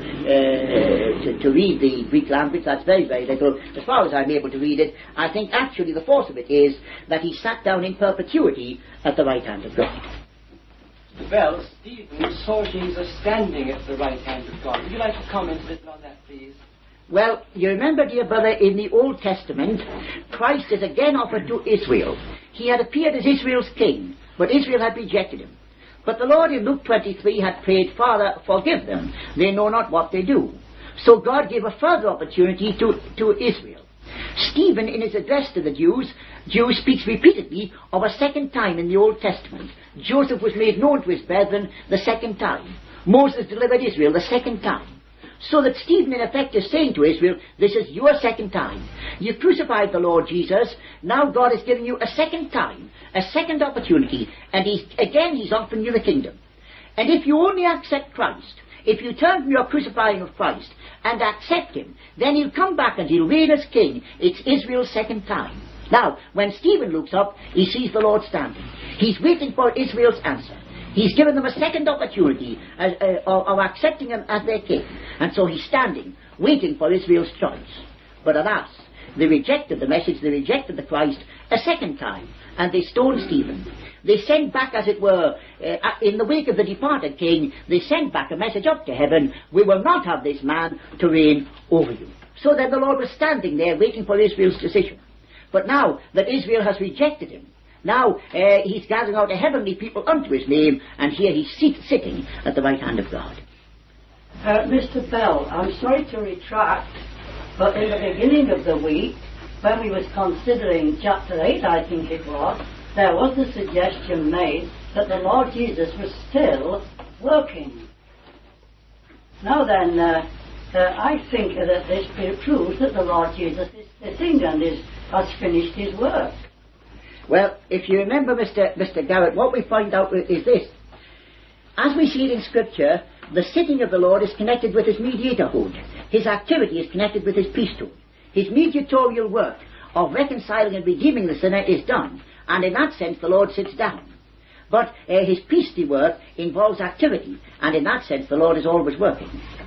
read the Greek language, that's very, very little, as far as I'm able to read it, I think actually the force of it is that he sat down in perpetuity at the right hand of God. Well, Stephen saw Jesus standing at the right hand of God. Would you like to comment a little on that, please? Well, you remember, dear brother, in the Old Testament, Christ is again offered to Israel. He had appeared as Israel's king, but Israel had rejected him. But the Lord in Luke 23 had prayed, Father, forgive them. They know not what they do. So God gave a further opportunity to Israel. Stephen, in his address to the Jews speaks repeatedly of a second time in the Old Testament. Joseph was made known to his brethren the second time. Moses delivered Israel the second time. So that Stephen in effect is saying to Israel, this is your second time. You crucified the Lord Jesus, now God is giving you a second time, a second opportunity, and he's offering you the kingdom. And if you only accept Christ, if you turn from your crucifying of Christ and accept him, then he'll come back and he'll reign as king. It's Israel's second time. Now, when Stephen looks up, he sees the Lord standing. He's waiting for Israel's answer. He's given them a second opportunity of accepting him as their king. And so he's standing, waiting for Israel's choice. But alas, they rejected the message, they rejected the Christ a second time, and they stoned Stephen. They sent back, as it were, in the wake of the departed king, they sent back a message up to heaven, we will not have this man to reign over you. So then the Lord was standing there waiting for Israel's decision. But now that Israel has rejected him, now he's gathering out a heavenly people unto his name, and here he's sitting at the right hand of God. Mr. Bell, I'm sorry to retract, but in the beginning of the week, when we was considering chapter 8, I think it was, there was the suggestion made that the Lord Jesus was still working. Now then, I think that this proves that the Lord Jesus is sitting and has finished his work. Well, if you remember, Mr. Garrett, what we find out is this. As we see it in Scripture, the sitting of the Lord is connected with his mediatorhood. His activity is connected with his priesthood. His mediatorial work of reconciling and redeeming the sinner is done, and in that sense the Lord sits down. But his priestly work involves activity, and in that sense the Lord is always working.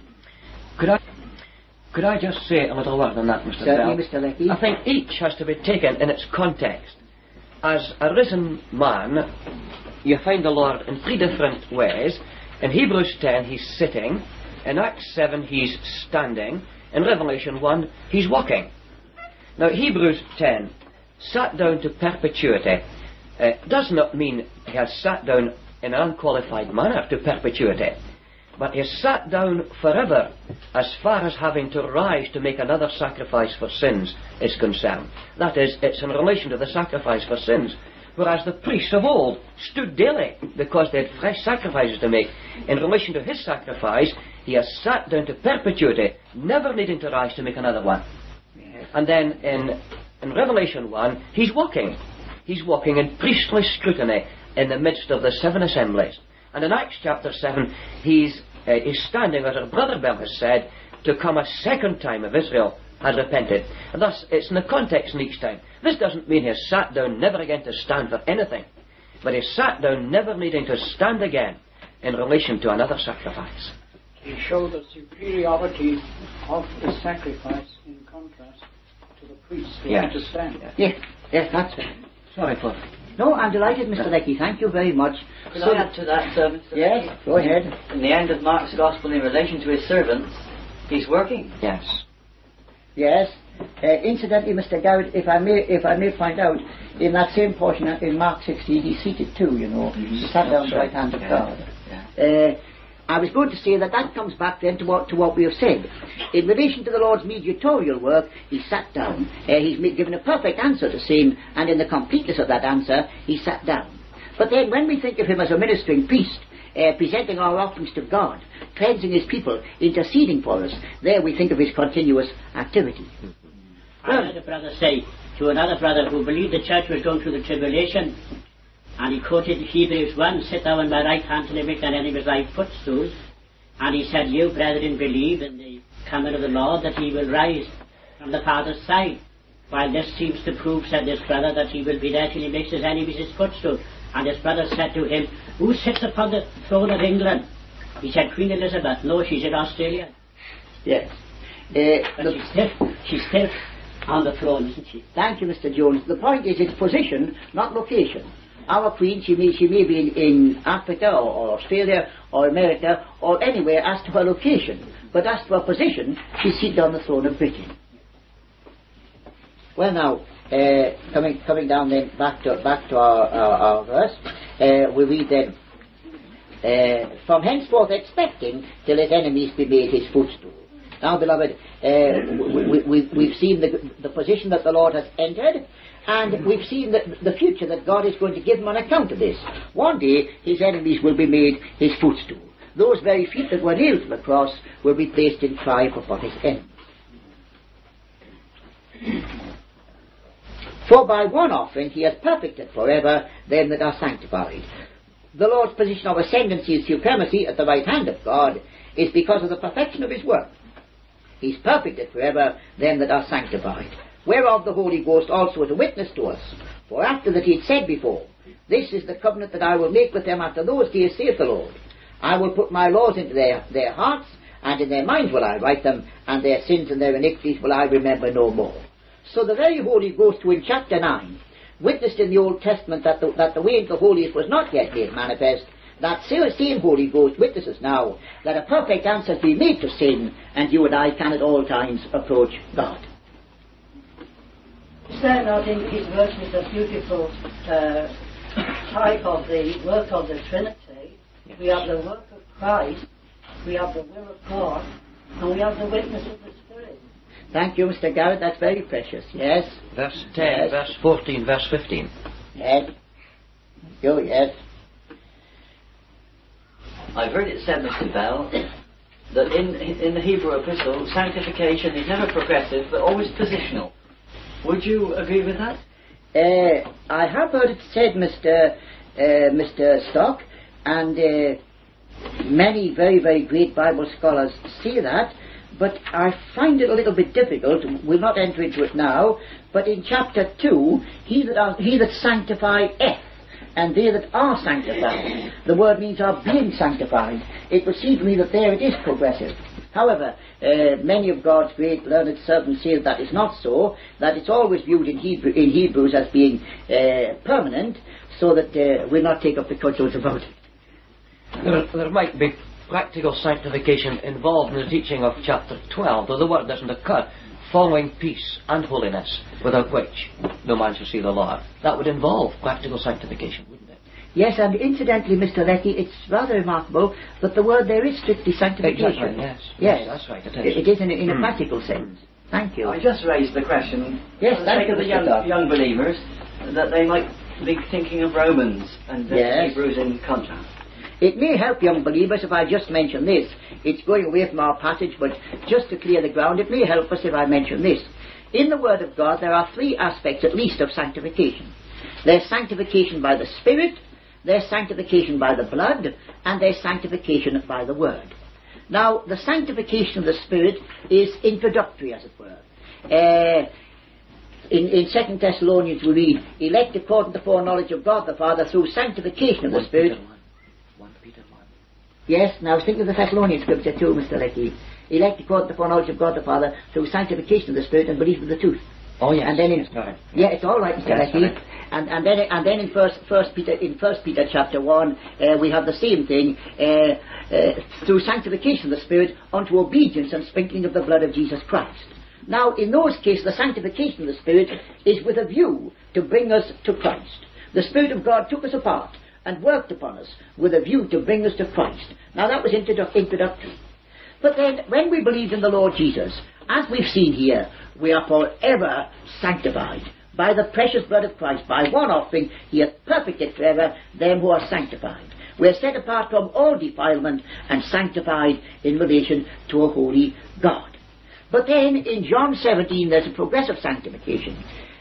Could I just say a little word on that, Mr. Certainly, Bell? Mr. Leckie. I think each has to be taken in its context. As a risen man, you find the Lord in three different ways. In Hebrews 10, he's sitting. In Acts 7, he's standing. In Revelation 1, he's walking. Now, Hebrews 10, sat down to perpetuity, does not mean he has sat down in an unqualified manner to perpetuity, but he has sat down forever as far as having to rise to make another sacrifice for sins is concerned. That is, it's in relation to the sacrifice for sins. Whereas the priests of old stood daily because they had fresh sacrifices to make. In relation to his sacrifice, he has sat down to perpetuity, never needing to rise to make another one. And then in Revelation 1, he's walking. He's walking in priestly scrutiny in the midst of the seven assemblies. And in Acts chapter 7, he's standing, as our brother Bell has said, to come a second time if Israel had repented. And thus, it's in the context in each time. This doesn't mean he has sat down never again to stand for anything, but he sat down never needing to stand again in relation to another sacrifice. He showed the superiority of the sacrifice in contrast to the priests who had to stand. Yes, that's right. Sorry for... No, I'm delighted, Mr. Leckie. Thank you very much. Could I add to that, Mr. Yes, Leckie? go ahead. In the end of Mark's Gospel in relation to his servants, he's working. Yes. Yes. Incidentally, Mr. Garrett, if I may point out, in that same portion in Mark 16, he's seated too, you know. He sat down at the right hand of God. I was going to say that comes back then to what we have said. In relation to the Lord's mediatorial work, he sat down. He's given a perfect answer to sin, and in the completeness of that answer, he sat down. But then when we think of him as a ministering priest, presenting our offerings to God, cleansing his people, interceding for us, there we think of his continuous activity. I heard a brother say to another brother who believed the church was going through the tribulation, and he quoted Hebrews 1, sit thou on my right hand till I make thine enemies thy footstools. And he said, you, brethren, believe in the coming of the Lord, that he will rise from the Father's side. While this seems to prove, said this brother, that he will be there till he makes his enemies his footstool. And his brother said to him, who sits upon the throne of England? He said, Queen Elizabeth. No, she's in Australia. Yes. But she's still on the throne, isn't she? Thank you, Mr. Jones. The point is its position, not location. Our Queen, she may be in Africa or Australia or America or anywhere as to her location. But as to her position, she's seated on the throne of Britain. Well now, coming down then back to our verse, we read then, from henceforth expecting till his enemies be made his footstool. Now, beloved, we've seen the position that the Lord has entered, and we've seen the future that God is going to give him on account of this. One day, his enemies will be made his footstool. Those very feet that were nailed to the cross will be placed in triumph upon his enemies. For by one offering he has perfected forever them that are sanctified. The Lord's position of ascendancy and supremacy at the right hand of God is because of the perfection of his work. He's perfected forever them that are sanctified, whereof the Holy Ghost also is a witness to us. For after that he had said before, this is the covenant that I will make with them after those days, saith the Lord. I will put my laws into their hearts, and in their minds will I write them, and their sins and their iniquities will I remember no more. So the very Holy Ghost, who in chapter 9 witnessed in the Old Testament that the way into the holiest was not yet made manifest, that same Holy Ghost witnesses now that a perfect answer be made to sin, and you and I can at all times approach God. Is there not in his works is a beautiful type of the work of the Trinity? Yes. We have the work of Christ, we have the will of God, and we have the witness of the Spirit. Thank you, Mr. Garrett, that's very precious. Yes. Verse 10, yes. Verse 14, verse 15. Yes. Oh, yes. I've heard it said, Mr. Bell, that in the Hebrew epistle, sanctification is never progressive, but always positional. Would you agree with that? I have heard it said, Mr. Stock, and many very, very great Bible scholars say that, but I find it a little bit difficult. We'll not enter into it now, but in chapter 2, he that sanctifieth, and they that are sanctified. The word means are being sanctified. It would seem to me that there it is progressive. However, many of God's great learned servants say that is not so, that it's always viewed in Hebrews as being permanent, so that we'll not take up the cudgels about it. There might be practical sanctification involved in the teaching of chapter 12, though the word doesn't occur, following peace and holiness, without which no man shall see the Lord. That would involve practical sanctification, wouldn't it? Yes, and incidentally, Mr. Leckie, it's rather remarkable that the word there is strictly sanctification. Exactly, yes. Yes, that's right, it is. It is in a practical sense. Thank you. I just raised the question, yes, for the sake of the young believers, that they might be thinking of Romans and Hebrews in contrast. It may help young believers if I just mention this. It's going away from our passage, but just to clear the ground, it may help us if I mention this. In the Word of God, there are three aspects at least of sanctification. There's sanctification by the Spirit, there's sanctification by the blood, and there's sanctification by the Word. Now, the sanctification of the Spirit is introductory, as it were. In 2 Thessalonians we read, elect according to the foreknowledge of God the Father through sanctification of the Spirit. Yes, now think of the Thessalonian scripture too, Mr. Leckie. Elect according to the foreknowledge of God the Father through sanctification of the Spirit and belief of the truth. Oh yes. And then it's all right, Mr. Leckie. And then in First Peter chapter 1, we have the same thing, through sanctification of the Spirit unto obedience and sprinkling of the blood of Jesus Christ. Now, in those cases, the sanctification of the Spirit is with a view to bring us to Christ. The Spirit of God took us apart and worked upon us with a view to bring us to Christ. Now, that was introductory. But then, when we believed in the Lord Jesus, as we've seen here, we are forever sanctified by the precious blood of Christ. By one offering, he hath perfected forever them who are sanctified. We are set apart from all defilement and sanctified in relation to a holy God. But then, in John 17, there's a progressive sanctification.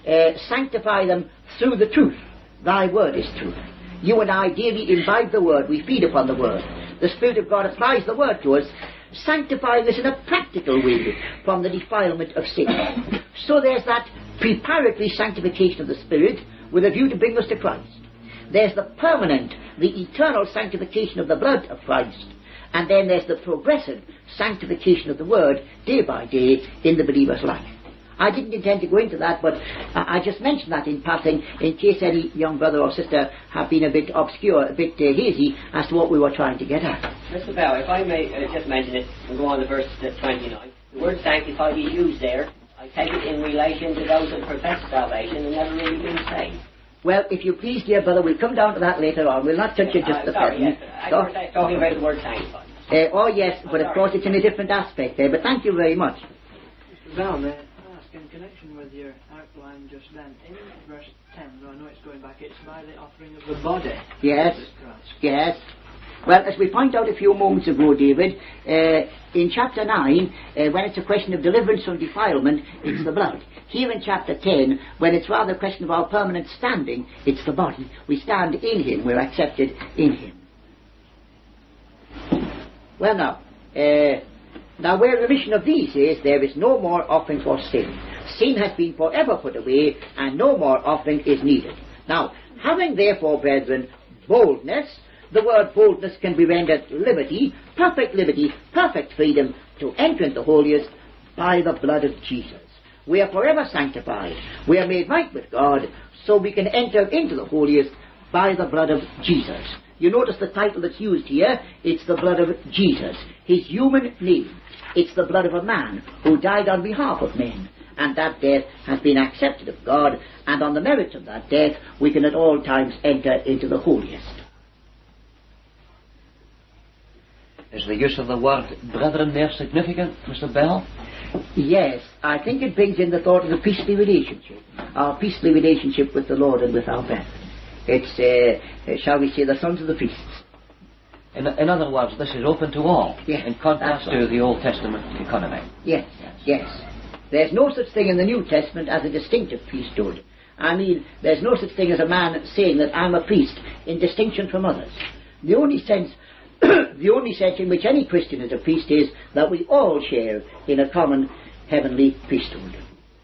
sanctify them through the truth. Thy word is truth. You and I daily imbibe the word. We feed upon the word. The Spirit of God applies the word to us, sanctifying us in a practical way from the defilement of sin. So there's that preparatory sanctification of the Spirit with a view to bring us to Christ. There's the permanent, the eternal sanctification of the blood of Christ. And then there's the progressive sanctification of the Word day by day in the believer's life. I didn't intend to go into that, but I just mentioned that in passing in case any young brother or sister have been a bit obscure, a bit hazy as to what we were trying to get at. Mr. Bell, if I may just mention it and go on to verse 29. The word sanctified is used there. I take it in relation to those that profess salvation and never really been saved. Well, if you please, dear brother, we'll come down to that later on. We'll not touch it just the present. Yes, I was talking about the word sanctified. Oh yes, but of course it's in a different aspect there. But thank you very much. Mr. Bell, may I ask, in connection with your outline just then, in verse 10, though I know it's going back, it's by the offering of the body. Yes, yes. Well, as we pointed out a few moments ago, David, in chapter 9, when it's a question of deliverance from defilement, it's the blood. Here in chapter 10, when it's rather a question of our permanent standing, it's the body. We stand in Him, we're accepted in Him. Well now where remission of these is, there is no more offering for sin. Sin has been forever put away, and no more offering is needed. Now, having therefore, brethren, boldness, the word boldness can be rendered liberty, perfect freedom to enter into the holiest by the blood of Jesus. We are forever sanctified. We are made right with God, so we can enter into the holiest by the blood of Jesus. You notice the title that's used here, it's the blood of Jesus, His human name. It's the blood of a man who died on behalf of men, and that death has been accepted of God, and on the merits of that death we can at all times enter into the holiest. Is the use of the word brethren there significant, Mr. Bell? Yes, I think it brings in the thought of the priestly relationship, our priestly relationship with the Lord and with our brethren. It's, shall we say, the sons of the priests. In other words, this is open to all, yes, in contrast to the Old Testament economy. Yes. There's no such thing in the New Testament as a distinctive priesthood. I mean, there's no such thing as a man saying that I'm a priest in distinction from others. The only sense in which any Christian is a priest is that we all share in a common heavenly priesthood.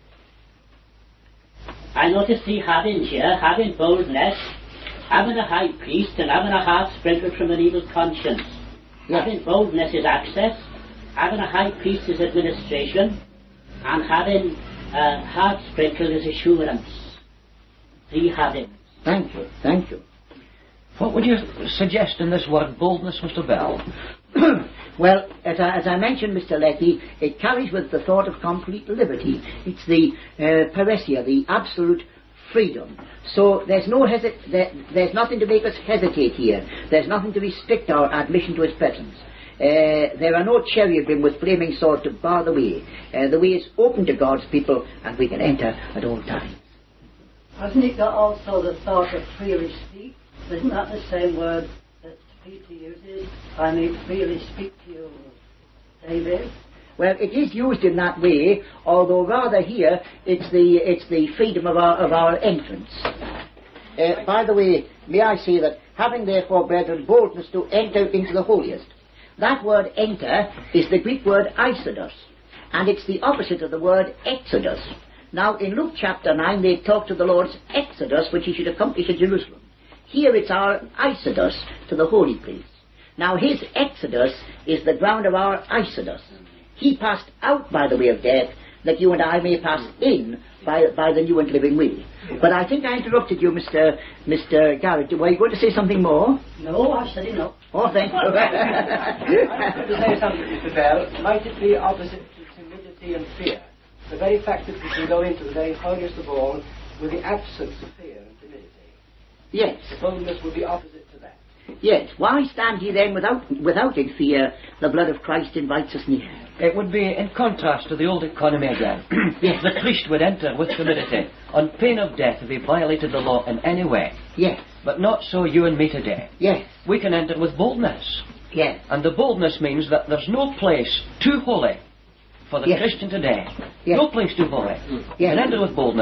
I notice the having here, having boldness, having a high priest, and having a heart sprinkled from an evil conscience. Yes. Having boldness is access, having a high priest is administration, and having a heart sprinkled is assurance. Three havings. Thank you. What would you suggest in this word boldness, Mr. Bell? Well, as I mentioned, Mr. Leckie, it carries with the thought of complete liberty. It's the parousia, the absolute freedom. So there's there's nothing to make us hesitate here. There's nothing to restrict our admission to His presence. There are no cherubim with flaming swords to bar the way. The way is open to God's people, and we can enter at all times. Hasn't it got also the thought of freely speak? Isn't that the same word that Peter uses? I may freely speak to you, David. Well, it is used in that way, although rather here it's the freedom of our entrance. By the way, may I say that having therefore, brethren, boldness to enter into the holiest. That word enter is the Greek word eisodos, and it's the opposite of the word exodus. Now in Luke chapter 9 they talk to the Lord's exodus which He should accomplish at Jerusalem. Here it's our eisodos to the holy place. Now His exodus is the ground of our eisodos. He passed out by the way of death that you and I may pass in by the new and living way. But I think I interrupted you, Mr. Garrett. Were you going to say something more? No, I said enough. Oh, thank you. I wanted to say something, Mr. Bell. Might it be opposite to timidity and fear? The very fact that we can go into the very holiest of all with the absence of fear and timidity. Yes. The boldness would be opposite to that. Yes. Why stand ye then without in fear? The blood of Christ invites us near. It would be in contrast to the old economy again. Yes. The priest would enter with timidity, on pain of death if he violated the law in any way. Yes. But not so you and me today. Yes. We can enter with boldness. Yes. And the boldness means that there's no place too holy for the Yes. Christian today. Yes. No place too holy. Yes. And enter with boldness.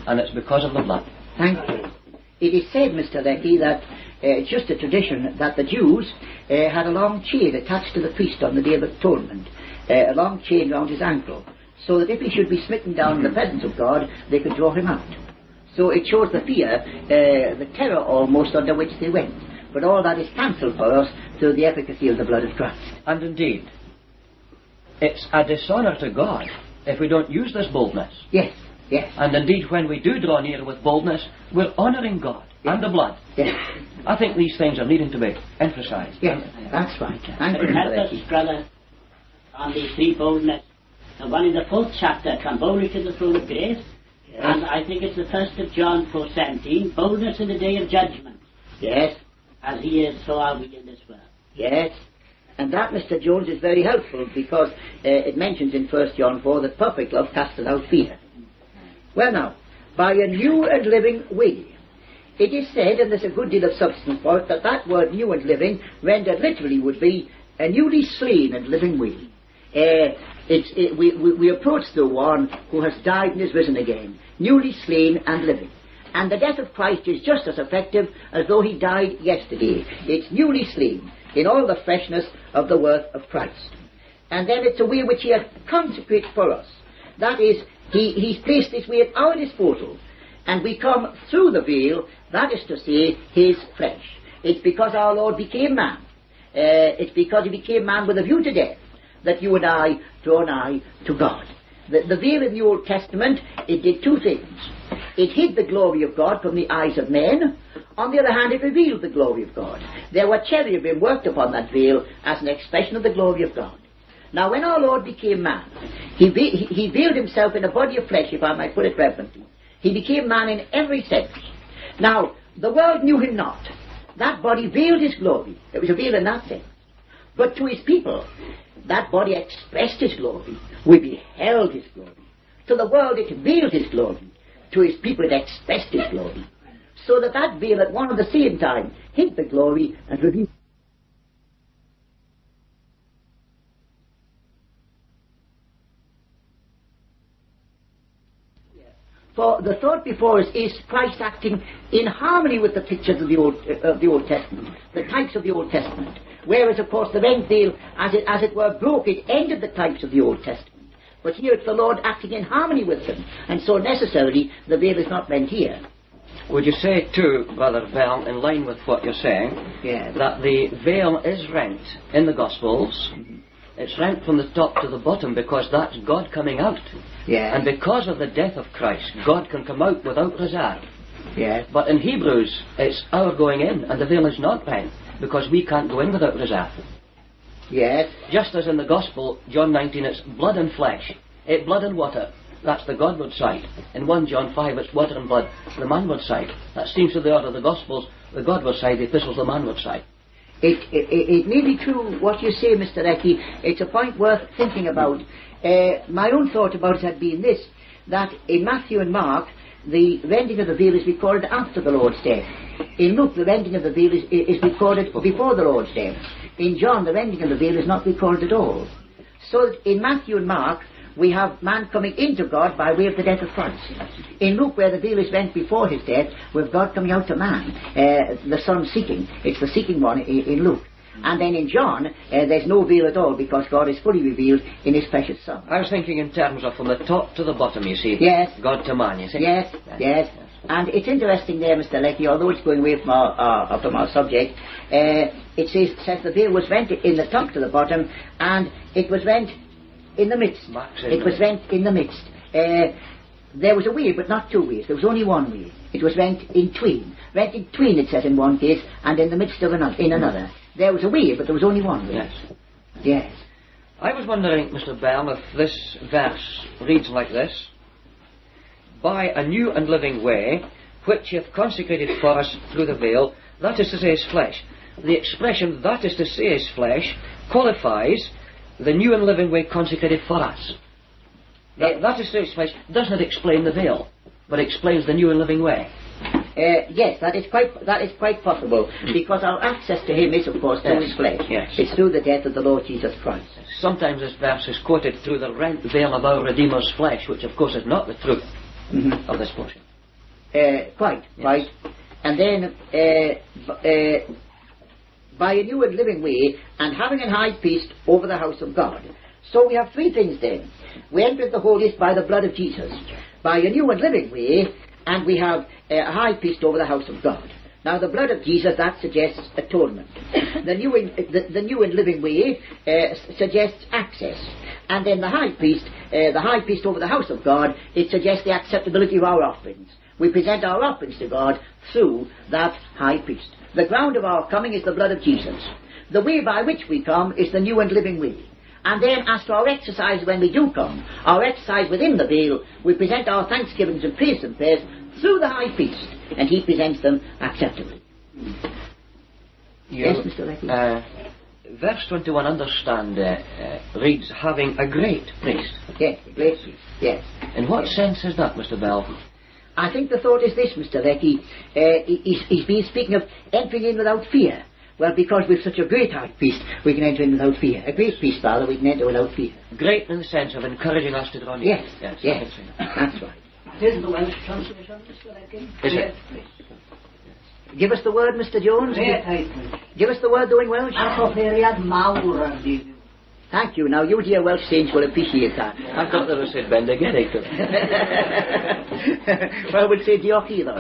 and it's because of the blood. Thank you. It is said, Mr. Leckie, that it's just a tradition that the Jews had a long chain attached to the priest on the Day of Atonement, a long chain round his ankle, so that if he should be smitten down in the presence of God, they could draw him out. So it shows the fear, the terror almost under which they went. But all that is cancelled for us through the efficacy of the blood of Christ. And indeed, it's a dishonour to God if we don't use this boldness. Yes, yes. And indeed, when we do draw near with boldness, we're honouring God and the blood. Yes. I think these things are needing to be emphasised. Yes, that's right. Thank But you, help Mr. us, Leckie. brother, on these three boldness. The one in the 4th chapter, come boldly to the throne of grace. Yes. And I think it's the 1st of John 4:17, boldness in the day of judgment. Yes, As he is, so are we in this world. yes. And that, Mr. Jones, is very helpful because it mentions in 1 John 4 that perfect love casteth out fear. Well now, by a new and living way. It is said, and there's a good deal of substance for it, that that word new and rendered literally would be a newly slain and living way. We approach the one who has died and is risen again, newly slain and living. And the death of Christ is just as effective as though he died yesterday. It's newly slain in all the freshness of the worth of Christ. And then it's a way which he has consecrated for us. That is, he's placed this way at our disposal. And we come through the veil, that is to say, his flesh. It's because our Lord became man. It's because he became man with a view to death that you and I draw nigh to God. The veil in the Old Testament, it did two things. It hid the glory of God from the eyes of men. On the other hand, it revealed the glory of God. There were cherubim worked upon that veil as an expression of the glory of God. Now, when our Lord became man, he veiled himself in a body of flesh, if I might put it reverently. He became man in every sense. Now, the world knew him not. That body veiled his glory. It was a veil in that sense. But to his people, that body expressed his glory. We beheld his glory. To the world, it veiled his glory. To his people, it expressed his glory. So that veil at one and the same time hid the glory and revealed. For the thought before us is Christ acting in harmony with the pictures of the Old Testament, the types of the Old Testament. Whereas, of course, the rent veil, as it were, broke, it ended the types of the Old Testament. But here it's the Lord acting in harmony with them, and so necessarily the veil is not rent here. Would you say too, Brother Bell, in line with what you're saying, Yes. that the veil is rent in the Gospels? It's rent from the top to the bottom because that's God coming out. Yes. And because of the death of Christ, God can come out without reserve. Yes. But in Hebrews, it's our going in, and the veil is not rent because we can't go in without reserve. Yes. Just as in the Gospel, John 19, it's blood and flesh. Blood and water. That's the Godward side. In 1 John 5, it's water and blood, the manward side. That seems to the order of the Gospels, the Godward side, the epistles, the manward side. It may be true what you say, Mr. Leckie. It's a point worth thinking about. My own thought about it had been this, that in Matthew and Mark, the rending of the veil is recorded after the Lord's death. In Luke, the rending of the veil is recorded before the Lord's death. In John, the rending of the veil is not recorded at all. So in Matthew and Mark, we have man coming into God by way of the death of Christ. In Luke, where the veil is rent before his death, with God coming out to man, the Son seeking. It's the seeking one in Luke. And then in John, there's no veil at all because God is fully revealed in his precious Son. I was thinking in terms of from the top to the bottom, you see. Yes. God to man, you see. Yes, yes. And it's interesting there, Mr. Leckie, although it's going away from our subject, it says the veil was rent in the top to the bottom, and it was rent in the midst. It was rent in the midst. There was a way, but not two ways. There was only one way. It was rent in twain. Rent in twain, it says in one case, and in the midst of another. There was a way, but there was only one way. Yes. Yes. I was wondering, Mr. Bell, if this verse reads like this: by a new and living way, which he hath consecrated for us through the veil, that is to say his flesh. The expression, that is to say his flesh, qualifies the new and living way consecrated for us. That is to say his flesh does not explain the veil, but explains the new and living way. Yes, that is quite possible, because our access to him is, of course, through his flesh. Yes. It's through the death of the Lord Jesus Christ. Sometimes this verse is quoted through the rent veil of our Redeemer's flesh, which of course is not the truth of this portion. Quite. And then, by a new and living way, and having an high priest over the house of God. So we have three things then. We enter the holiest by the blood of Jesus, by a new and living way, and we have a high priest over the house of God. Now the blood of Jesus, that suggests atonement. The new and living way suggests access. And then the high priest over the house of God, it suggests the acceptability of our offerings. We present our offerings to God through that high priest. The ground of our coming is the blood of Jesus. The way by which we come is the new and living way. And then as to our exercise when we do come, our exercise within the veil, we present our thanksgivings and praise and prayers through the high priest, and he presents them acceptably. Yes, Mr. Leckie? Verse 21, understand, reads, having a great priest. Yes, a great priest, yes. In what sense is that, Mr. Bell? I think the thought is this, Mr. Leckie. He's been speaking of entering in without fear. Well, because we're such a great high priest, we can enter in without fear. A great priest, Father, we can enter without fear. Great in the sense of encouraging us to draw near. Yes, that's right. It is the Welsh translation, Mr. Leckie. Is it? Give us the word, Mr. Jones. Give us the word doing Welsh. Thank you. Now, you dear Welsh saints will appreciate that. I thought they were said Bendigedig. Well, we'll say Diolch either.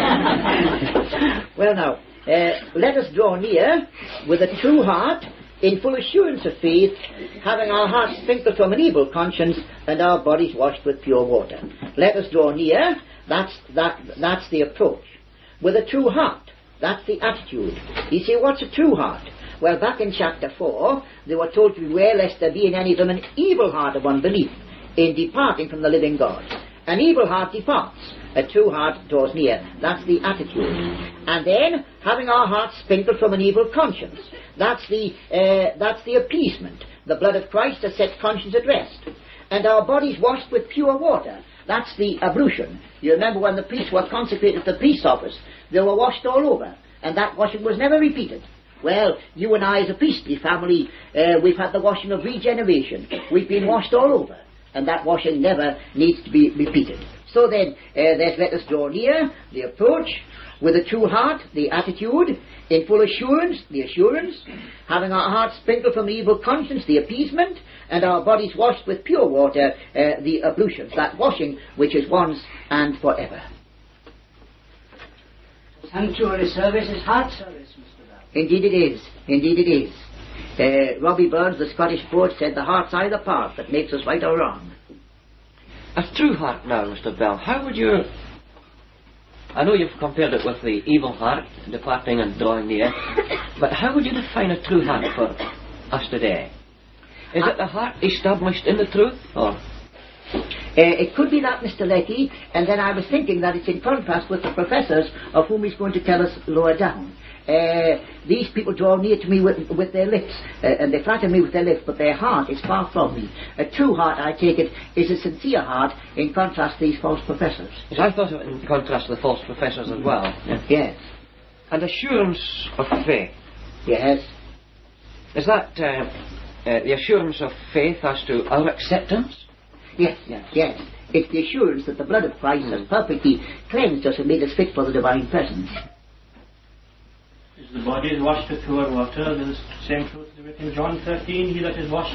Well, now, let us draw near with a true heart, in full assurance of faith, having our hearts sprinkled from an evil conscience and our bodies washed with pure water. Let us draw near. That's the approach. With a true heart. That's the attitude. You see, what's a true heart? Well, back in chapter 4, they were told to beware lest there be in any of them an evil heart of unbelief in departing from the living God. An evil heart departs. A true heart draws near. That's the attitude. And then, having our hearts sprinkled from an evil conscience. That's the appeasement. The blood of Christ has set conscience at rest. And our bodies washed with pure water. That's the ablution. You remember when the priests were consecrated to the priest's office, they were washed all over. And that washing was never repeated. Well, you and I as a priestly family, we've had the washing of regeneration. We've been washed all over. And that washing never needs to be repeated. So then, let us draw near, the approach, with a true heart, the attitude, in full assurance, the assurance, having our hearts sprinkled from the evil conscience, the appeasement, and our bodies washed with pure water, the ablutions, that washing which is once and forever. Sanctuary service is heart service, Mr. Bell. Indeed it is. Indeed it is. Robbie Burns, the Scottish poet, said the heart's eye the path that makes us right or wrong. A true heart now, Mr. Bell, how would you... I know you've compared it with the evil heart, departing and drawing near, but how would you define a true heart for us today? Is it a heart established in the truth, or...? It could be that, Mr. Leckie, and then I was thinking that it's in contrast with the professors of whom he's going to tell us lower down. These people draw near to me with their lips, and they flatter me with their lips, but their heart is far from me. A true heart, I take it, is a sincere heart, in contrast to these false professors. Yes, I thought of it in contrast to the false professors as well. Yes. And assurance of faith. Yes. Is that the assurance of faith as to our acceptance? Yes. It's the assurance that the blood of Christ has perfectly cleansed us and made us fit for the divine presence. Is the body is washed with pure water? There is the same truth in John 13, he that is washed.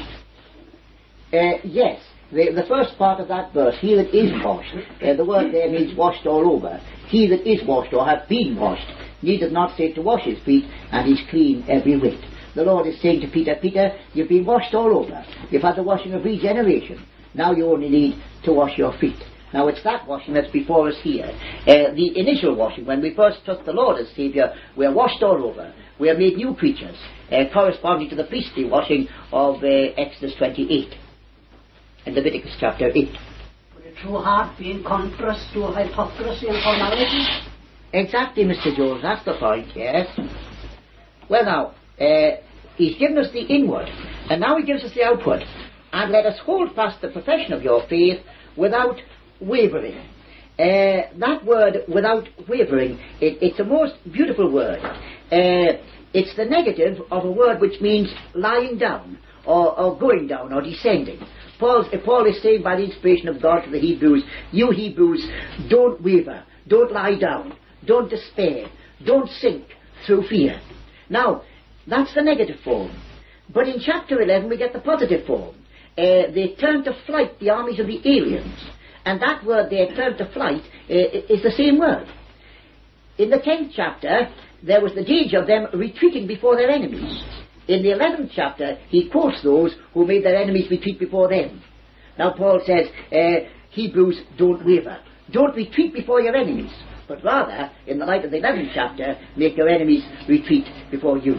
Yes. The first part of that verse, he that is washed, the word there means washed all over. He that is washed or hath been washed needeth not save to wash his feet, and is clean every whit. The Lord is saying to Peter, Peter, you've been washed all over. You've had the washing of regeneration. Now you only need to wash your feet. Now it's that washing that's before us here. The initial washing, when we first trust the Lord as Saviour, we are washed all over. We are made new creatures, corresponding to the priestly washing of Exodus 28 and Leviticus chapter 8. Would a true heart be in contrast to hypocrisy and formality? Exactly, Mr. Jones, that's the point, yes. Well now, he's given us the inward, and now he gives us the outward. And let us hold fast the profession of your faith without wavering. That word, without wavering, it's a most beautiful word. It's the negative of a word which means lying down, or going down, or descending. Paul is saying by the inspiration of God to the Hebrews, you Hebrews, don't waver, Don't lie down. Don't despair. Don't sink through fear. Now, that's the negative form. But in chapter 11 we get the positive form. They turn to flight, the armies of the aliens. And that word, they turn to flight, is the same word. In the 10th chapter, there was the danger of them retreating before their enemies. In the 11th chapter, he quotes those who made their enemies retreat before them. Now Paul says, Hebrews, don't waver. Don't retreat before your enemies, but rather, in the light of the 11th chapter, make your enemies retreat before you.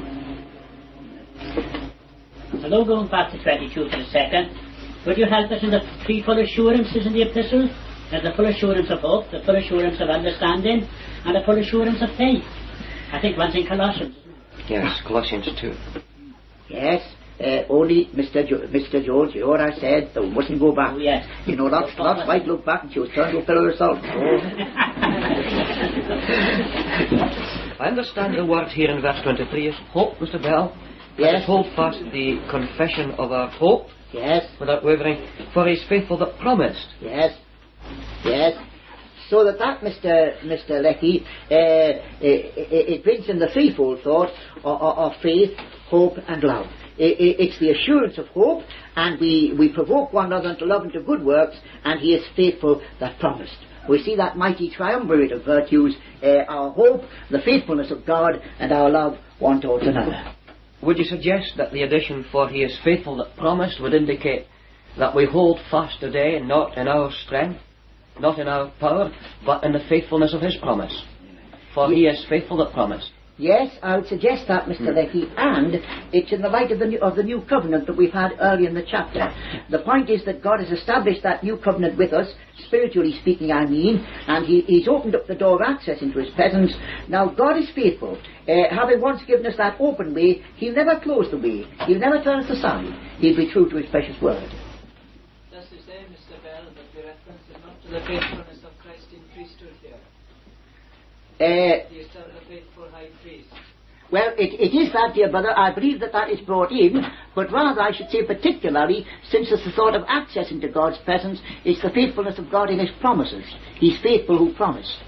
So now going back to 22 for a second, would you help us in the three full assurances in the epistle? There's the full assurance of hope, the full assurance of understanding, and the full assurance of faith. I think one's in Colossians, isn't it? Yes, Colossians 2. Yes, only Mr. George, you know what I said, we mustn't go back. Oh, yes. You know, lots might look back and she was turned to a pillar of salt. I understand the word here in verse 23 is hope, Mr. Bell. Yes. Let us hold fast the confession of our hope. Yes. Without wavering, for he is faithful that promised. Yes. Yes. So that Mr. Leckie, it brings in the threefold thought of faith, hope and love. It's the assurance of hope, and we provoke one another unto love and to good works, and he is faithful that promised. We see that mighty triumvirate of virtues, our hope, the faithfulness of God, and our love one towards another. Would you suggest that the addition for he is faithful that promised would indicate that we hold fast today not in our strength, not in our power, but in the faithfulness of his promise? For he is faithful that promised. Yes, I would suggest that, Mr. Leckie, and it's in the light of the new covenant that we've had earlier in the chapter. The point is that God has established that new covenant with us, spiritually speaking I mean, and he's opened up the door of access into his presence. Now God is faithful. Having once given us that open way, he'll never close the way. He'll never turn us aside. He'll be true to his precious word. Just to say, Mr. Bell, that the reference is not to the faithfulness of Christ in priesthood here. He is a faithful high priest. Well, it is that, dear brother. I believe that is brought in, but rather I should say particularly, since it's the thought of access into God's presence, it's the faithfulness of God in his promises. He's faithful who promised.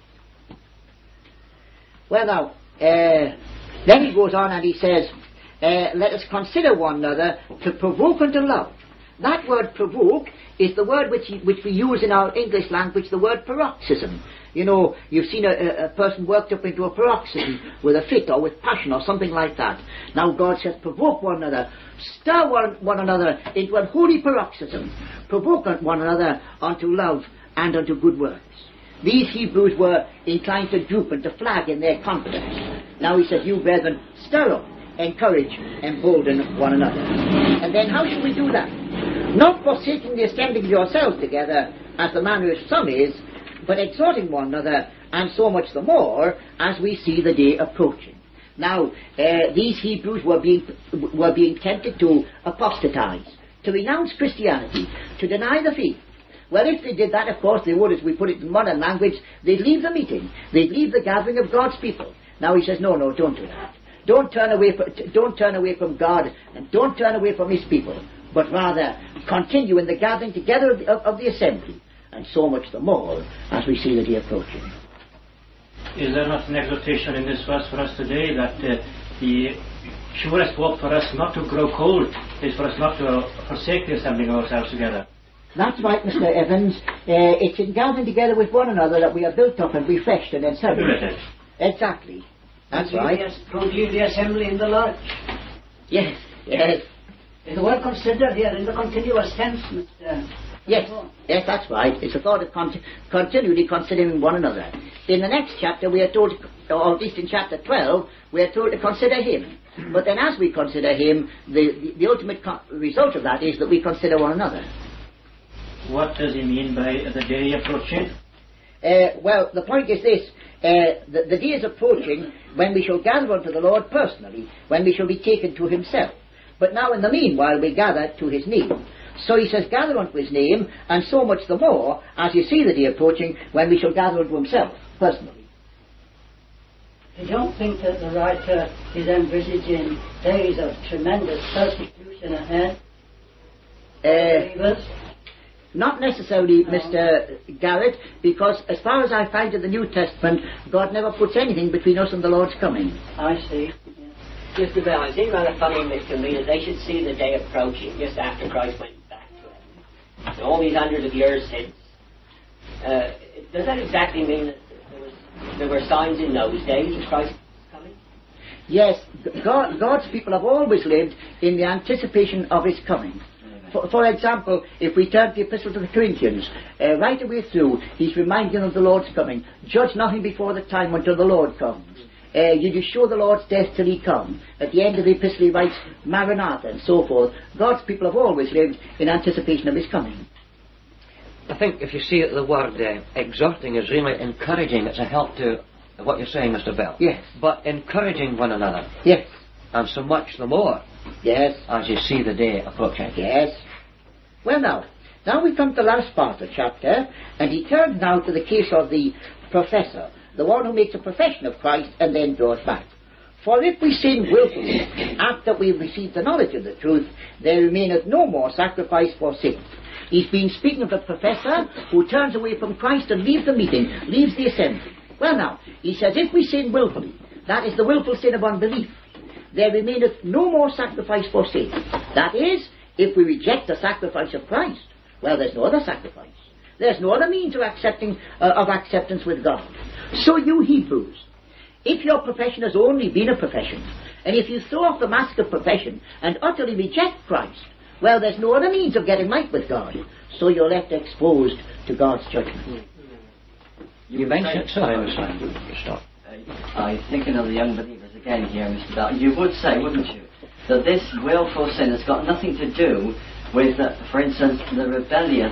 Well now, then he goes on and he says, let us consider one another to provoke unto love. That word provoke is the word which we use in our English language, the word paroxysm. You know, you've seen a person worked up into a paroxysm with a fit or with passion or something like that. Now God says, provoke one another, stir one another into a holy paroxysm, provoke one another unto love and unto good works. These Hebrews were inclined to droop and to flag in their confidence. Now he says, you brethren, stir up, encourage, embolden one another. And then how should we do that? Not forsaking the assembling of yourselves together, as the manner of some is, but exhorting one another, and so much the more as we see the day approaching. Now, these Hebrews were being tempted to apostatize, to renounce Christianity, to deny the faith. Well, if they did that, of course, they would, as we put it in modern language, they'd leave the meeting, they'd leave the gathering of God's people. Now he says, no, don't do that. Don't turn away from God, and don't turn away from his people, but rather continue in the gathering together of the assembly, and so much the more as we see the day approaching. Is there not an exhortation in this verse for us today that the surest hope for us not to grow cold is for us not to forsake the assembling ourselves together? That's right, Mr. Evans. It's in gathering together with one another that we are built up and refreshed and encouraged. Exactly. That's right. Don't leave the assembly in the lodge. Yes. Is the word consider here in the continuous tense, Mr. Yes, that's right. It's a thought of continually considering one another. In the next chapter we are told, or at least in chapter 12, we are told to consider him. But then as we consider him, the ultimate result of that is that we consider one another. What does he mean by the day approaching? Well, the point is this. The day is approaching when we shall gather unto the Lord personally, when we shall be taken to himself. But now in the meanwhile we gather to his name. So he says, gather unto his name, and so much the more as you see the day approaching when we shall gather unto himself personally. You don't think that the writer is envisaging days of tremendous persecution ahead? Not necessarily, Mr. Garrett, because as far as I find in the New Testament, God never puts anything between us and the Lord's coming. I see. Mr. Bell, it seems rather funny to me that they should see the day approaching just after Christ went back to heaven. So all these hundreds of years since. Does that exactly mean that there were signs in those days of Christ coming? Yes, God's people have always lived in the anticipation of His coming. For example, if we turn to the Epistle to the Corinthians, right away through, he's reminding of the Lord's coming. Judge nothing before the time until the Lord comes. You just show the Lord's death till He come. At the end of the epistle he writes, Maranatha, and so forth. God's people have always lived in anticipation of His coming. I think if you see it, the word exhorting is really encouraging. It's a help to what you're saying, Mr. Bell. Yes. But encouraging one another. Yes. And so much the more. Yes. As you see the day approaching. Yes. Well now we come to the last part of the chapter, and he turns now to the case of the professor, the one who makes a profession of Christ and then draws back. For if we sin wilfully, after we have received the knowledge of the truth, there remaineth no more sacrifice for sin. He's been speaking of the professor who turns away from Christ and leaves the meeting, leaves the assembly. Well now, he says, if we sin wilfully, that is the willful sin of unbelief, there remaineth no more sacrifice for sin. That is, if we reject the sacrifice of Christ, well, there's no other sacrifice. There's no other means of acceptance with God. So you Hebrews, if your profession has only been a profession, and if you throw off the mask of profession and utterly reject Christ, well, there's no other means of getting right with God. So you're left exposed to God's judgment. You mentioned, sorry, stop. I'm thinking of the young believers again here, Mr. Bell. You would say, wouldn't you, that this willful sin has got nothing to do with, for instance, the rebellious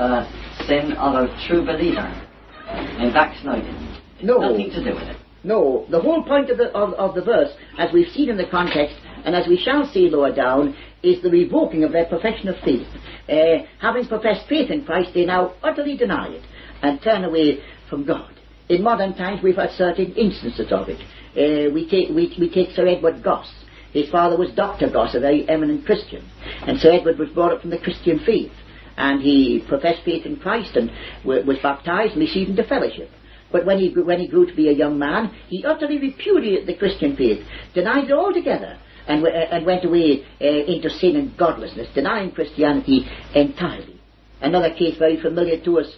sin of a true believer in backsliding. No. Nothing to do with it. No. The whole point of the verse, as we've seen in the context, and as we shall see lower down, is the revoking of their profession of faith. Having professed faith in Christ, they now utterly deny it and turn away from God. In modern times, we've had certain instances of it. We take Sir Edward Goss. His father was Dr. Goss, a very eminent Christian. And Sir Edward was brought up from the Christian faith. And he professed faith in Christ and was baptized and received into fellowship. But when he grew to be a young man, he utterly repudiated the Christian faith, denied it altogether, and went away into sin and godlessness, denying Christianity entirely. Another case very familiar to us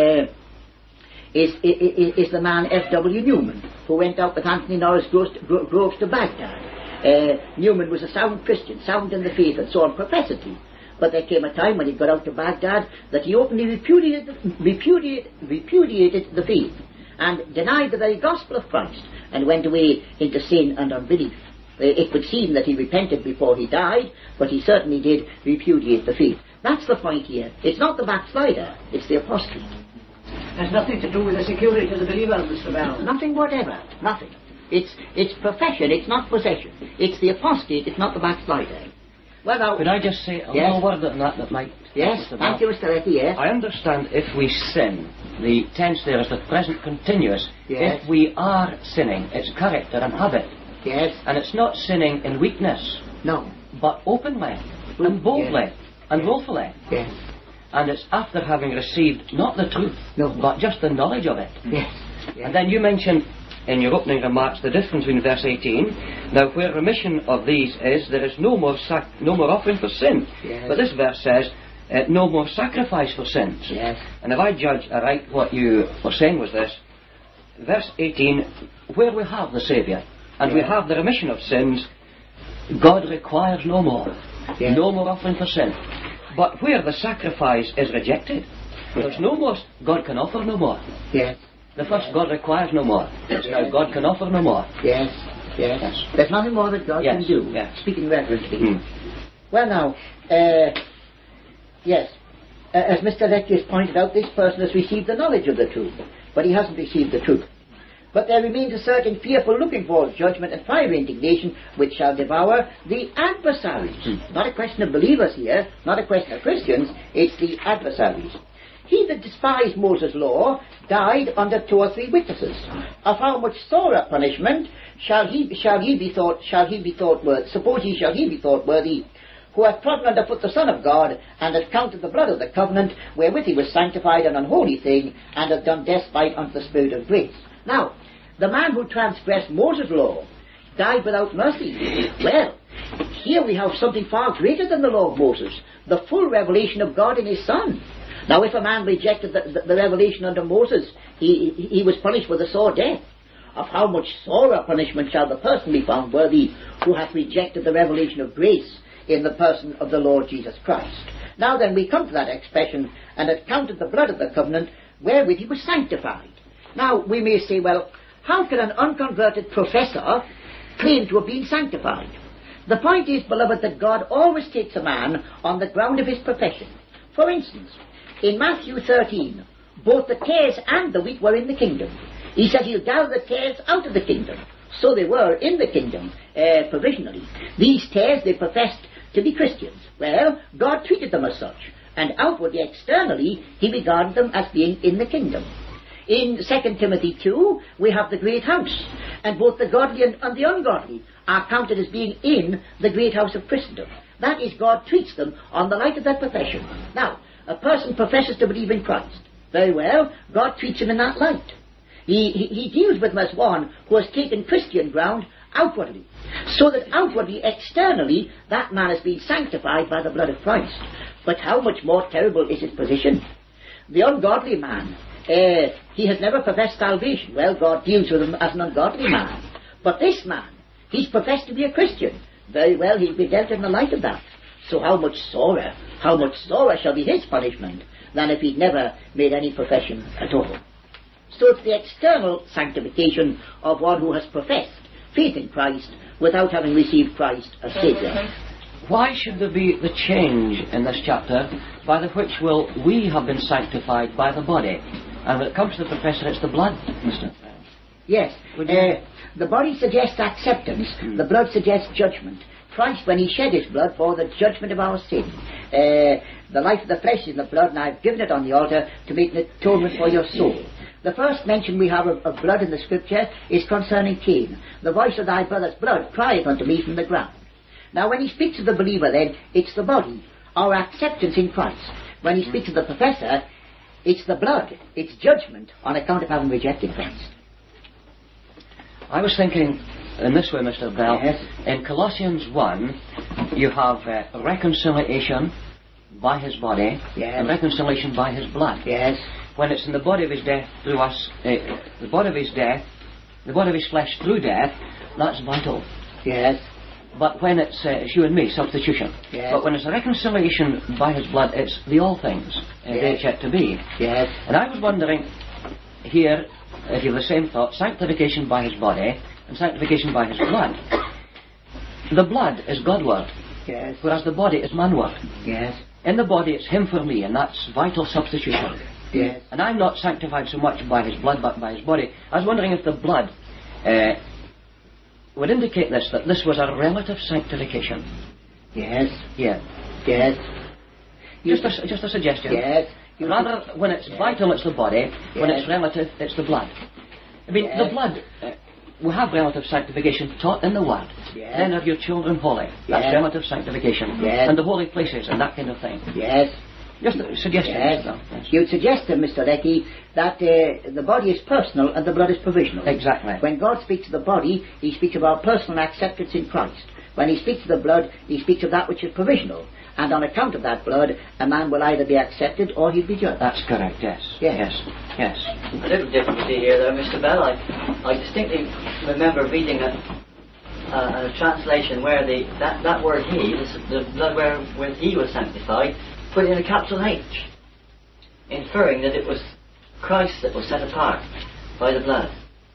is the man F.W. Newman, who went out with Anthony Norris Groves to Baghdad. Newman was a sound Christian, sound in the faith, and so on, professedly. But there came a time when he got out to Baghdad that he openly repudiated the faith and denied the very gospel of Christ and went away into sin and unbelief. It would seem that he repented before he died, but he certainly did repudiate the faith. That's the point here. It's not the backslider, it's the apostate. Has nothing to do with the security of the believer, Mr. Bell. Nothing whatever. Nothing. It's profession, it's not possession. It's the apostate, it's not the backslider. Well, now, could I just say a little word on that might... Yes, thank you, Mr. Letty, yes. I understand if we sin, the tense there is the present continuous. Yes. If we are sinning, it's character and habit. Yes. And it's not sinning in weakness. No. But openly, and boldly, and willfully. Yes. And it's after having received not the truth, but just the knowledge of it. Yes. Yes. And then you mentioned in your opening remarks the difference between verse 18. Now, where remission of these is, there is no more offering for sin. Yes. But this verse says, no more sacrifice for sins. Yes. And if I judge aright what you were saying was this, verse 18, where we have the Saviour, and we have the remission of sins, God requires no more. Yes. No more offering for sin. But where the sacrifice is rejected, there's no more, God can offer no more. Yes. The first, God requires no more. Now, God can offer no more. Yes. Yes. Yes. There's nothing more that God can do. Yes. Speaking reverently. Well, now, yes, as Mr. Leckie has pointed out, this person has received the knowledge of the truth, but he hasn't received the truth. But there remains a certain fearful looking for judgment and fiery indignation which shall devour the adversaries. Not a question of believers here, not a question of Christians, it's the adversaries. He that despised Moses' law died under 2 or 3 witnesses. Of how much sorer punishment shall he be thought worthy? Suppose shall he be thought worthy, who hath trodden under foot the Son of God, and hath counted the blood of the covenant, wherewith he was sanctified an unholy thing, and hath done despite unto the Spirit of grace. Now, the man who transgressed Moses' law died without mercy. Well, here we have something far greater than the law of Moses, the full revelation of God in his Son. Now, if a man rejected the revelation under Moses, he was punished with a sore death. Of how much sorer punishment shall the person be found worthy who hath rejected the revelation of grace in the person of the Lord Jesus Christ. Now then, we come to that expression, and hath counted the blood of the covenant, wherewith he was sanctified. Now, we may say, well, how can an unconverted professor claim to have been sanctified? The point is, beloved, that God always takes a man on the ground of his profession. For instance, in Matthew 13, both the tares and the wheat were in the kingdom. He said he'll gather the tares out of the kingdom. So they were in the kingdom, provisionally. These tares, they professed to be Christians. Well, God treated them as such, and outwardly, externally, he regarded them as being in the kingdom. In 2 Timothy 2, we have the great house, and both the godly and the ungodly are counted as being in the great house of Christendom. That is, God treats them on the light of their profession. Now, a person professes to believe in Christ. Very well, God treats him in that light. He deals with him as one who has taken Christian ground outwardly, so that outwardly, externally, that man has been sanctified by the blood of Christ. But how much more terrible is his position? The ungodly man, he has never professed salvation. Well, God deals with him as an ungodly man. But this man, he's professed to be a Christian. Very well, he'll be dealt in the light of that. So how much sorer shall be his punishment than if he'd never made any profession at all. So it's the external sanctification of one who has professed faith in Christ without having received Christ as Saviour. Why should there be the change in this chapter by the which will we have been sanctified by the body? And when it comes to the professor, it's the blood, Mr. Yes. The body suggests acceptance. The blood suggests judgment. Christ, when he shed his blood, bore the judgment of our sin. The life of the flesh is in the blood, and I've given it on the altar to make an atonement for your soul. The first mention we have of blood in the Scripture is concerning Cain. The voice of thy brother's blood crieth unto me from the ground. Now, when he speaks of the believer, then, it's the body, our acceptance in Christ. When he speaks of the professor, it's the blood, it's judgment on account of having rejected Christ. I was thinking in this way, Mr. Bell. Yes. In Colossians 1, you have reconciliation by his body, yes, and reconciliation by his blood. Yes. When it's in the body of his death through us, the body of his death, the body of his flesh through death, that's vital. Yes. But when it's you and me, substitution. Yes. But when it's a reconciliation by his blood, it's the all things they yet to be. Yes. And I was wondering here, if you have the same thought, sanctification by his body and sanctification by his blood. The blood is God word, yes, whereas the body is man word. Yes. In the body it's him for me, and that's vital substitution. Yes. And I'm not sanctified so much by his blood but by his body. I was wondering if the blood would indicate this, that this was a relative sanctification. Yes. Yeah. Yes. Just a suggestion. Yes. Rather, when it's vital, it's the body. When it's relative, it's the blood. I mean, the blood, we have relative sanctification taught in the Word. Yes. Then are your children holy. That's relative sanctification. Yes. And the holy places and that kind of thing. Yes. Just a suggestion. Yes. Yes. You'd suggest, Mr. Leckie, that the body is personal and the blood is provisional. Exactly. When God speaks of the body, he speaks of our personal acceptance in Christ. When he speaks of the blood, he speaks of that which is provisional. And on account of that blood, a man will either be accepted or he'll be judged. That's correct, yes. Yes. Yes. A little difficulty here, though, Mr. Bell. I distinctly remember reading a translation where that word he, the blood where he was sanctified, put in a capital H, inferring that it was Christ that was set apart by the blood.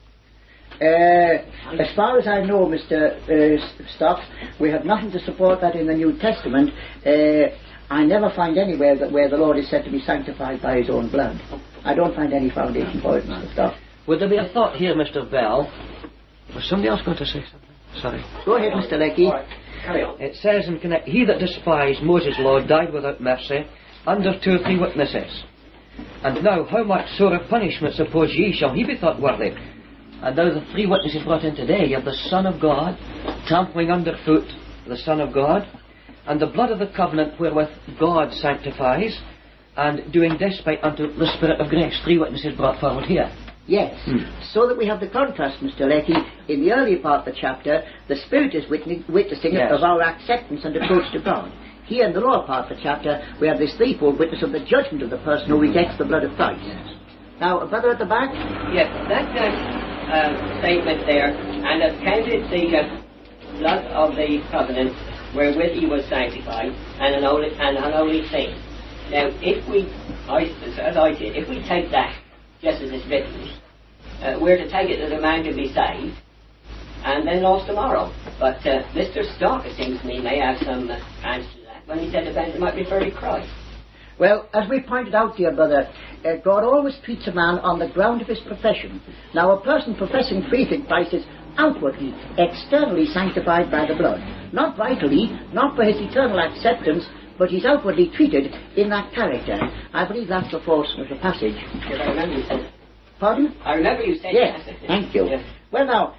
As far as I know, Mr. Stock, we have nothing to support that in the New Testament. I never find anywhere where the Lord is said to be sanctified by his own blood. I don't find any foundation for it, Mr. Stock. Would there be a thought here, Mr. Bell? Was somebody else going to say something? Sorry. Go ahead, Mr. Leckie. Carry on. It says in connect, he that despised Moses' law died without mercy under 2 or 3 witnesses. And now how much sorer punishment suppose ye shall he be thought worthy? And now the 3 witnesses brought in today, you have the Son of God trampling underfoot the Son of God, and the blood of the covenant wherewith God sanctifies, and doing despite unto the Spirit of grace. 3 witnesses brought forward here. Yes, so that we have the contrast, Mr. Leckie. In the earlier part of the chapter, the Spirit is witnessing Yes. of our acceptance and approach to God. Here in the lower part of the chapter, we have this threefold witness of the judgment of the person who rejects the blood of Christ. Now, a brother at the back? Yes, that statement there, and have counted the blood of the covenant wherewith he was sanctified, and an unholy thing. Now, if we, as I did, if we take that just as it's written, we're to take it that a man can be saved and then lost tomorrow. But Mr. Stock, it seems to me, may have some answer to that when he said it might refer to Christ. Well, as we pointed out, dear brother, God always treats a man on the ground of his profession. Now, a person professing faith in Christ is outwardly, externally sanctified by the blood. Not vitally, not for his eternal acceptance, but he's outwardly treated in that character. I believe that's the force of the passage. Yes, I remember you said it. Pardon? I remember you said yes, that. thank you. Yes. Well now,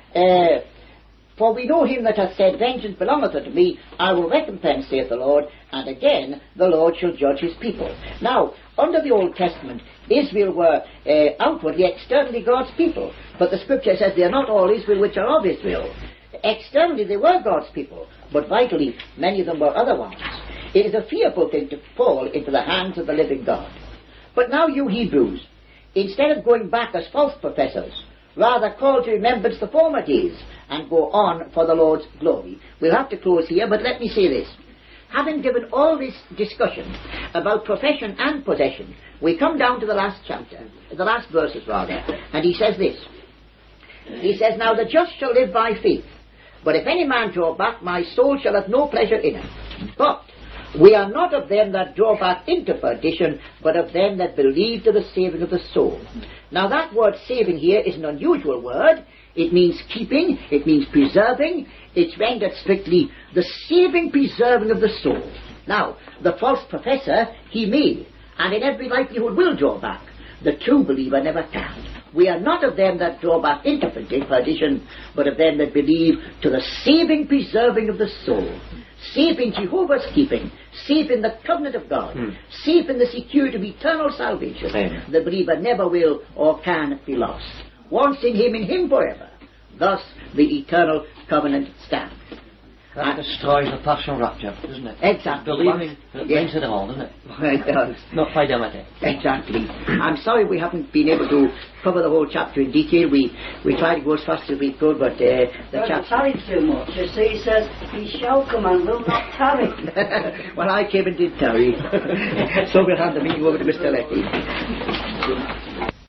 for we know him that hath said, Vengeance belongeth unto me, I will recompense, saith the Lord, and again the Lord shall judge his people. Now, under the Old Testament, Israel were outwardly, externally God's people, but the Scripture says they are not all Israel which are of Israel. Externally they were God's people, but vitally many of them were other ones. It is a fearful thing to fall into the hands of the living God. But now you Hebrews, instead of going back as false professors, rather call to remembrance the former days and go on for the Lord's glory. We'll have to close here, but let me say this. Having given all this discussion about profession and possession, we come down to the last chapter, the last verses rather, and he says this. He says, Now the just shall live by faith, but if any man draw back, my soul shall have no pleasure in him. But we are not of them that draw back into perdition, but of them that believe to the saving of the soul. Now that word saving here is an unusual word. It means keeping, it means preserving. It's rendered strictly the saving, preserving of the soul. Now, the false professor, he may, and in every likelihood will draw back. The true believer never can. We are not of them that draw back into perdition, but of them that believe to the saving, preserving of the soul. Safe in Jehovah's keeping, safe in the covenant of God, safe in the security of eternal salvation. Amen. The believer never will or can be lost. Once in him forever. Thus the eternal covenant stands. That destroys the personal rapture, doesn't it? Exactly. Believing that brings it all, doesn't it? It does. Not fidelity. Exactly. I'm sorry we haven't been able to cover the whole chapter in detail. We tried to go as fast as we could, but the chapter... tarry too much. You see, he says, he shall come and will not tarry. Well, I came and did tarry. So we'll hand the meeting over to Mr. Leckie.